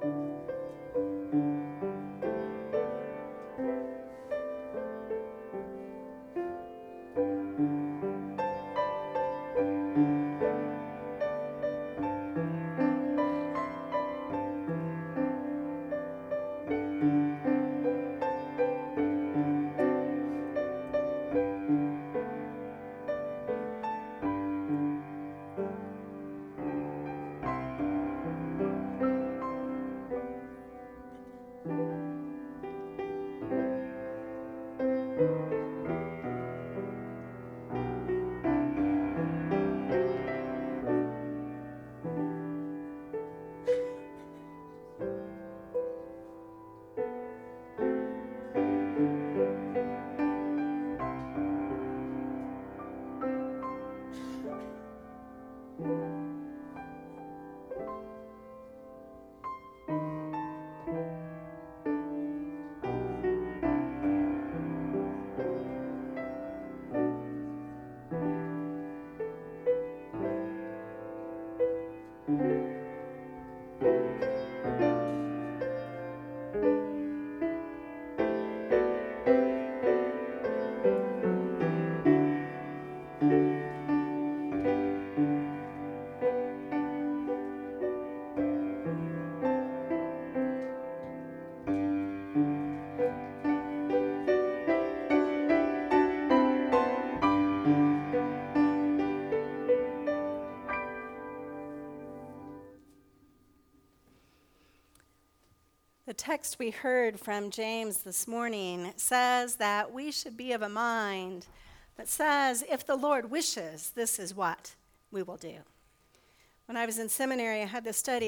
The text we heard from James this morning says that we should be of a mind that says, if the Lord wishes, this is what we will do. When I was in seminary, I had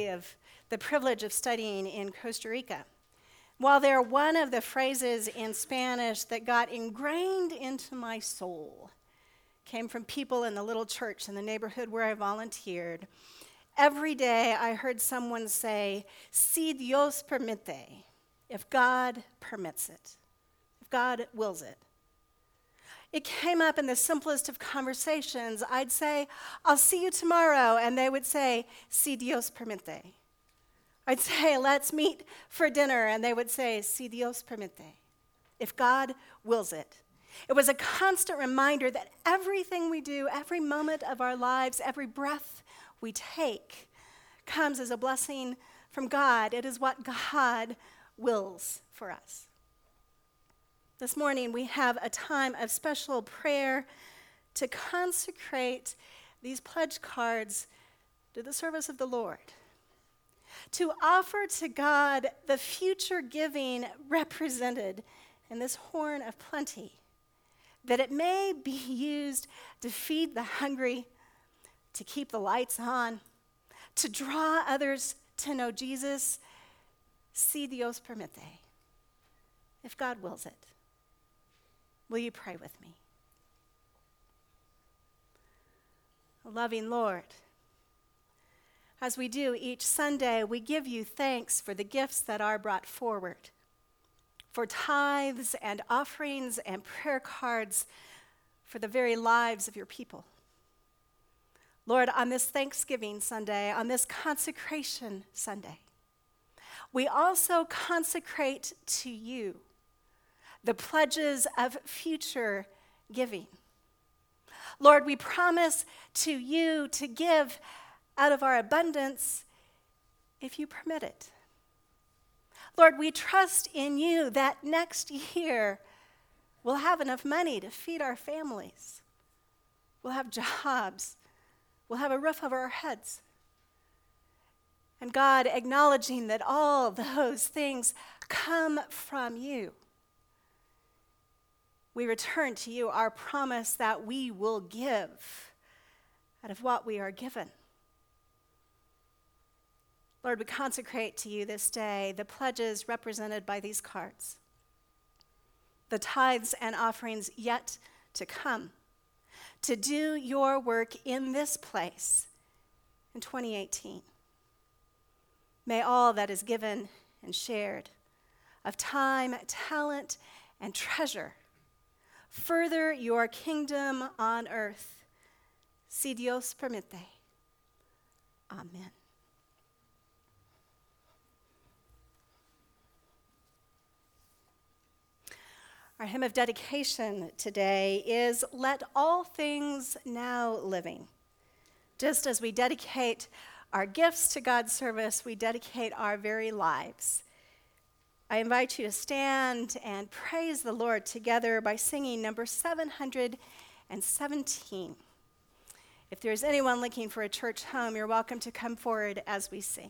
the privilege of studying in Costa Rica. While they're one of the phrases in Spanish that got ingrained into my soul, came from people in the little church in the neighborhood where I volunteered. Every day I heard someone say, si Dios permite, if God permits it, if God wills it. It came up in the simplest of conversations. I'd say, I'll see you tomorrow, and they would say, si Dios permite. I'd say, let's meet for dinner, and they would say, si Dios permite, if God wills it. It was a constant reminder that everything we do, every moment of our lives, every breath we take comes as a blessing from God. It is what God wills for us. This morning we have a time of special prayer to consecrate these pledge cards to the service of the Lord, to offer to God the future giving represented in this horn of plenty, that it may be used to feed the hungry, to keep the lights on, to draw others to know Jesus, si Dios permite, if God wills it. Will you pray with me? Loving Lord, as we do each Sunday, we give you thanks for the gifts that are brought forward, for tithes and offerings and prayer cards for the very lives of your people. Lord, on this Thanksgiving Sunday, on this consecration Sunday, we also consecrate to you the pledges of future giving. Lord, we promise to you to give out of our abundance if you permit it. Lord, we trust in you that next year we'll have enough money to feed our families. We'll have jobs. We'll have a roof over our heads. And God, acknowledging that all those things come from you, we return to you our promise that we will give out of what we are given. Lord, we consecrate to you this day the pledges represented by these cards, the tithes and offerings yet to come, to do your work in this place in 2018. May all that is given and shared of time, talent, and treasure further your kingdom on earth. Si Dios permite. Amen. Our hymn of dedication today is Let All Things Now Living. Just as we dedicate our gifts to God's service, we dedicate our very lives. I invite you to stand and praise the Lord together by singing number 717. If there's anyone looking for a church home, you're welcome to come forward as we sing.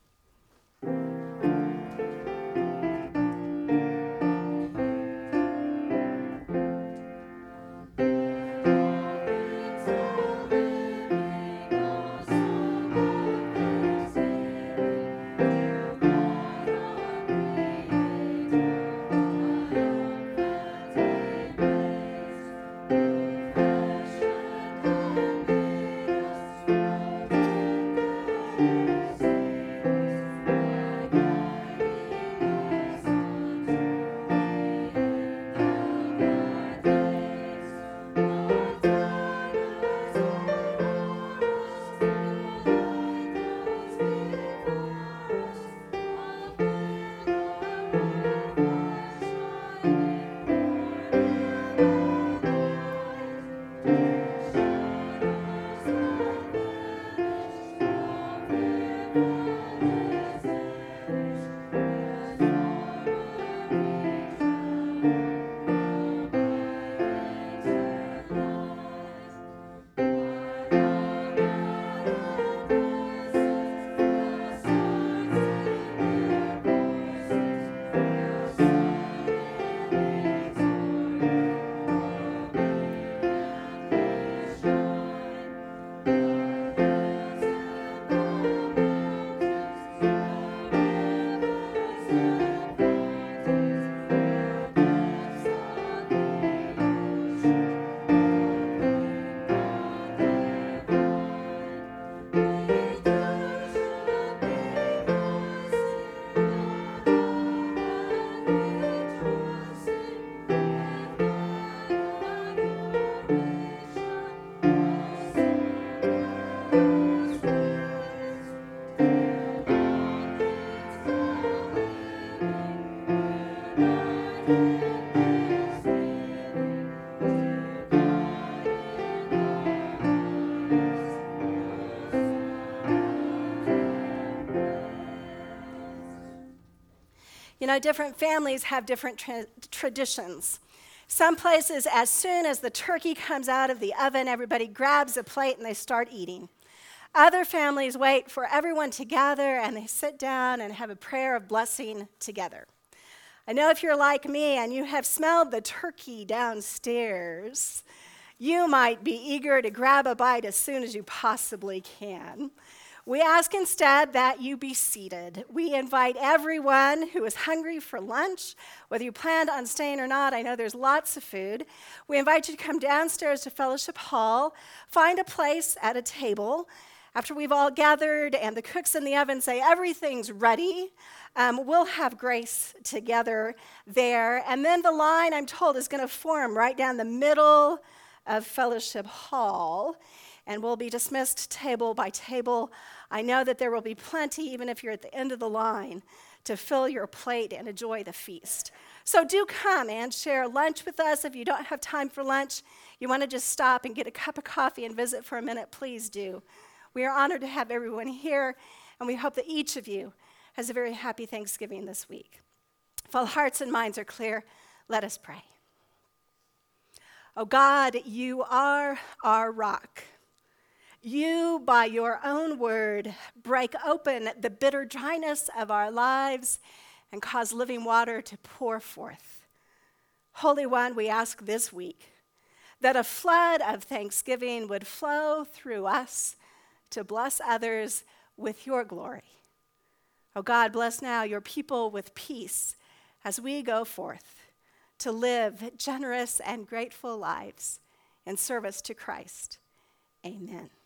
You know, different families have different traditions. Some places, as soon as the turkey comes out of the oven, everybody grabs a plate and they start eating. Other families wait for everyone to gather and they sit down and have a prayer of blessing together. I know if you're like me and you have smelled the turkey downstairs, you might be eager to grab a bite as soon as you possibly can. We ask instead that you be seated. We invite everyone who is hungry for lunch, whether you planned on staying or not. I know there's lots of food. We invite you to come downstairs to Fellowship Hall, find a place at a table. After we've all gathered and the cooks in the oven say everything's ready, we'll have grace together there. And then the line, I'm told, is going to form right down the middle of Fellowship Hall. And we'll be dismissed table by table. I know that there will be plenty, even if you're at the end of the line, to fill your plate and enjoy the feast. So do come and share lunch with us. If you don't have time for lunch, you want to just stop and get a cup of coffee and visit for a minute, please do. We are honored to have everyone here, and we hope that each of you has a very happy Thanksgiving this week. If all hearts and minds are clear, let us pray. Oh God, you are our rock. You, by your own word, break open the bitter dryness of our lives and cause living water to pour forth. Holy One, we ask this week that a flood of thanksgiving would flow through us to bless others with your glory. Oh God, bless now your people with peace as we go forth to live generous and grateful lives in service to Christ. Amen.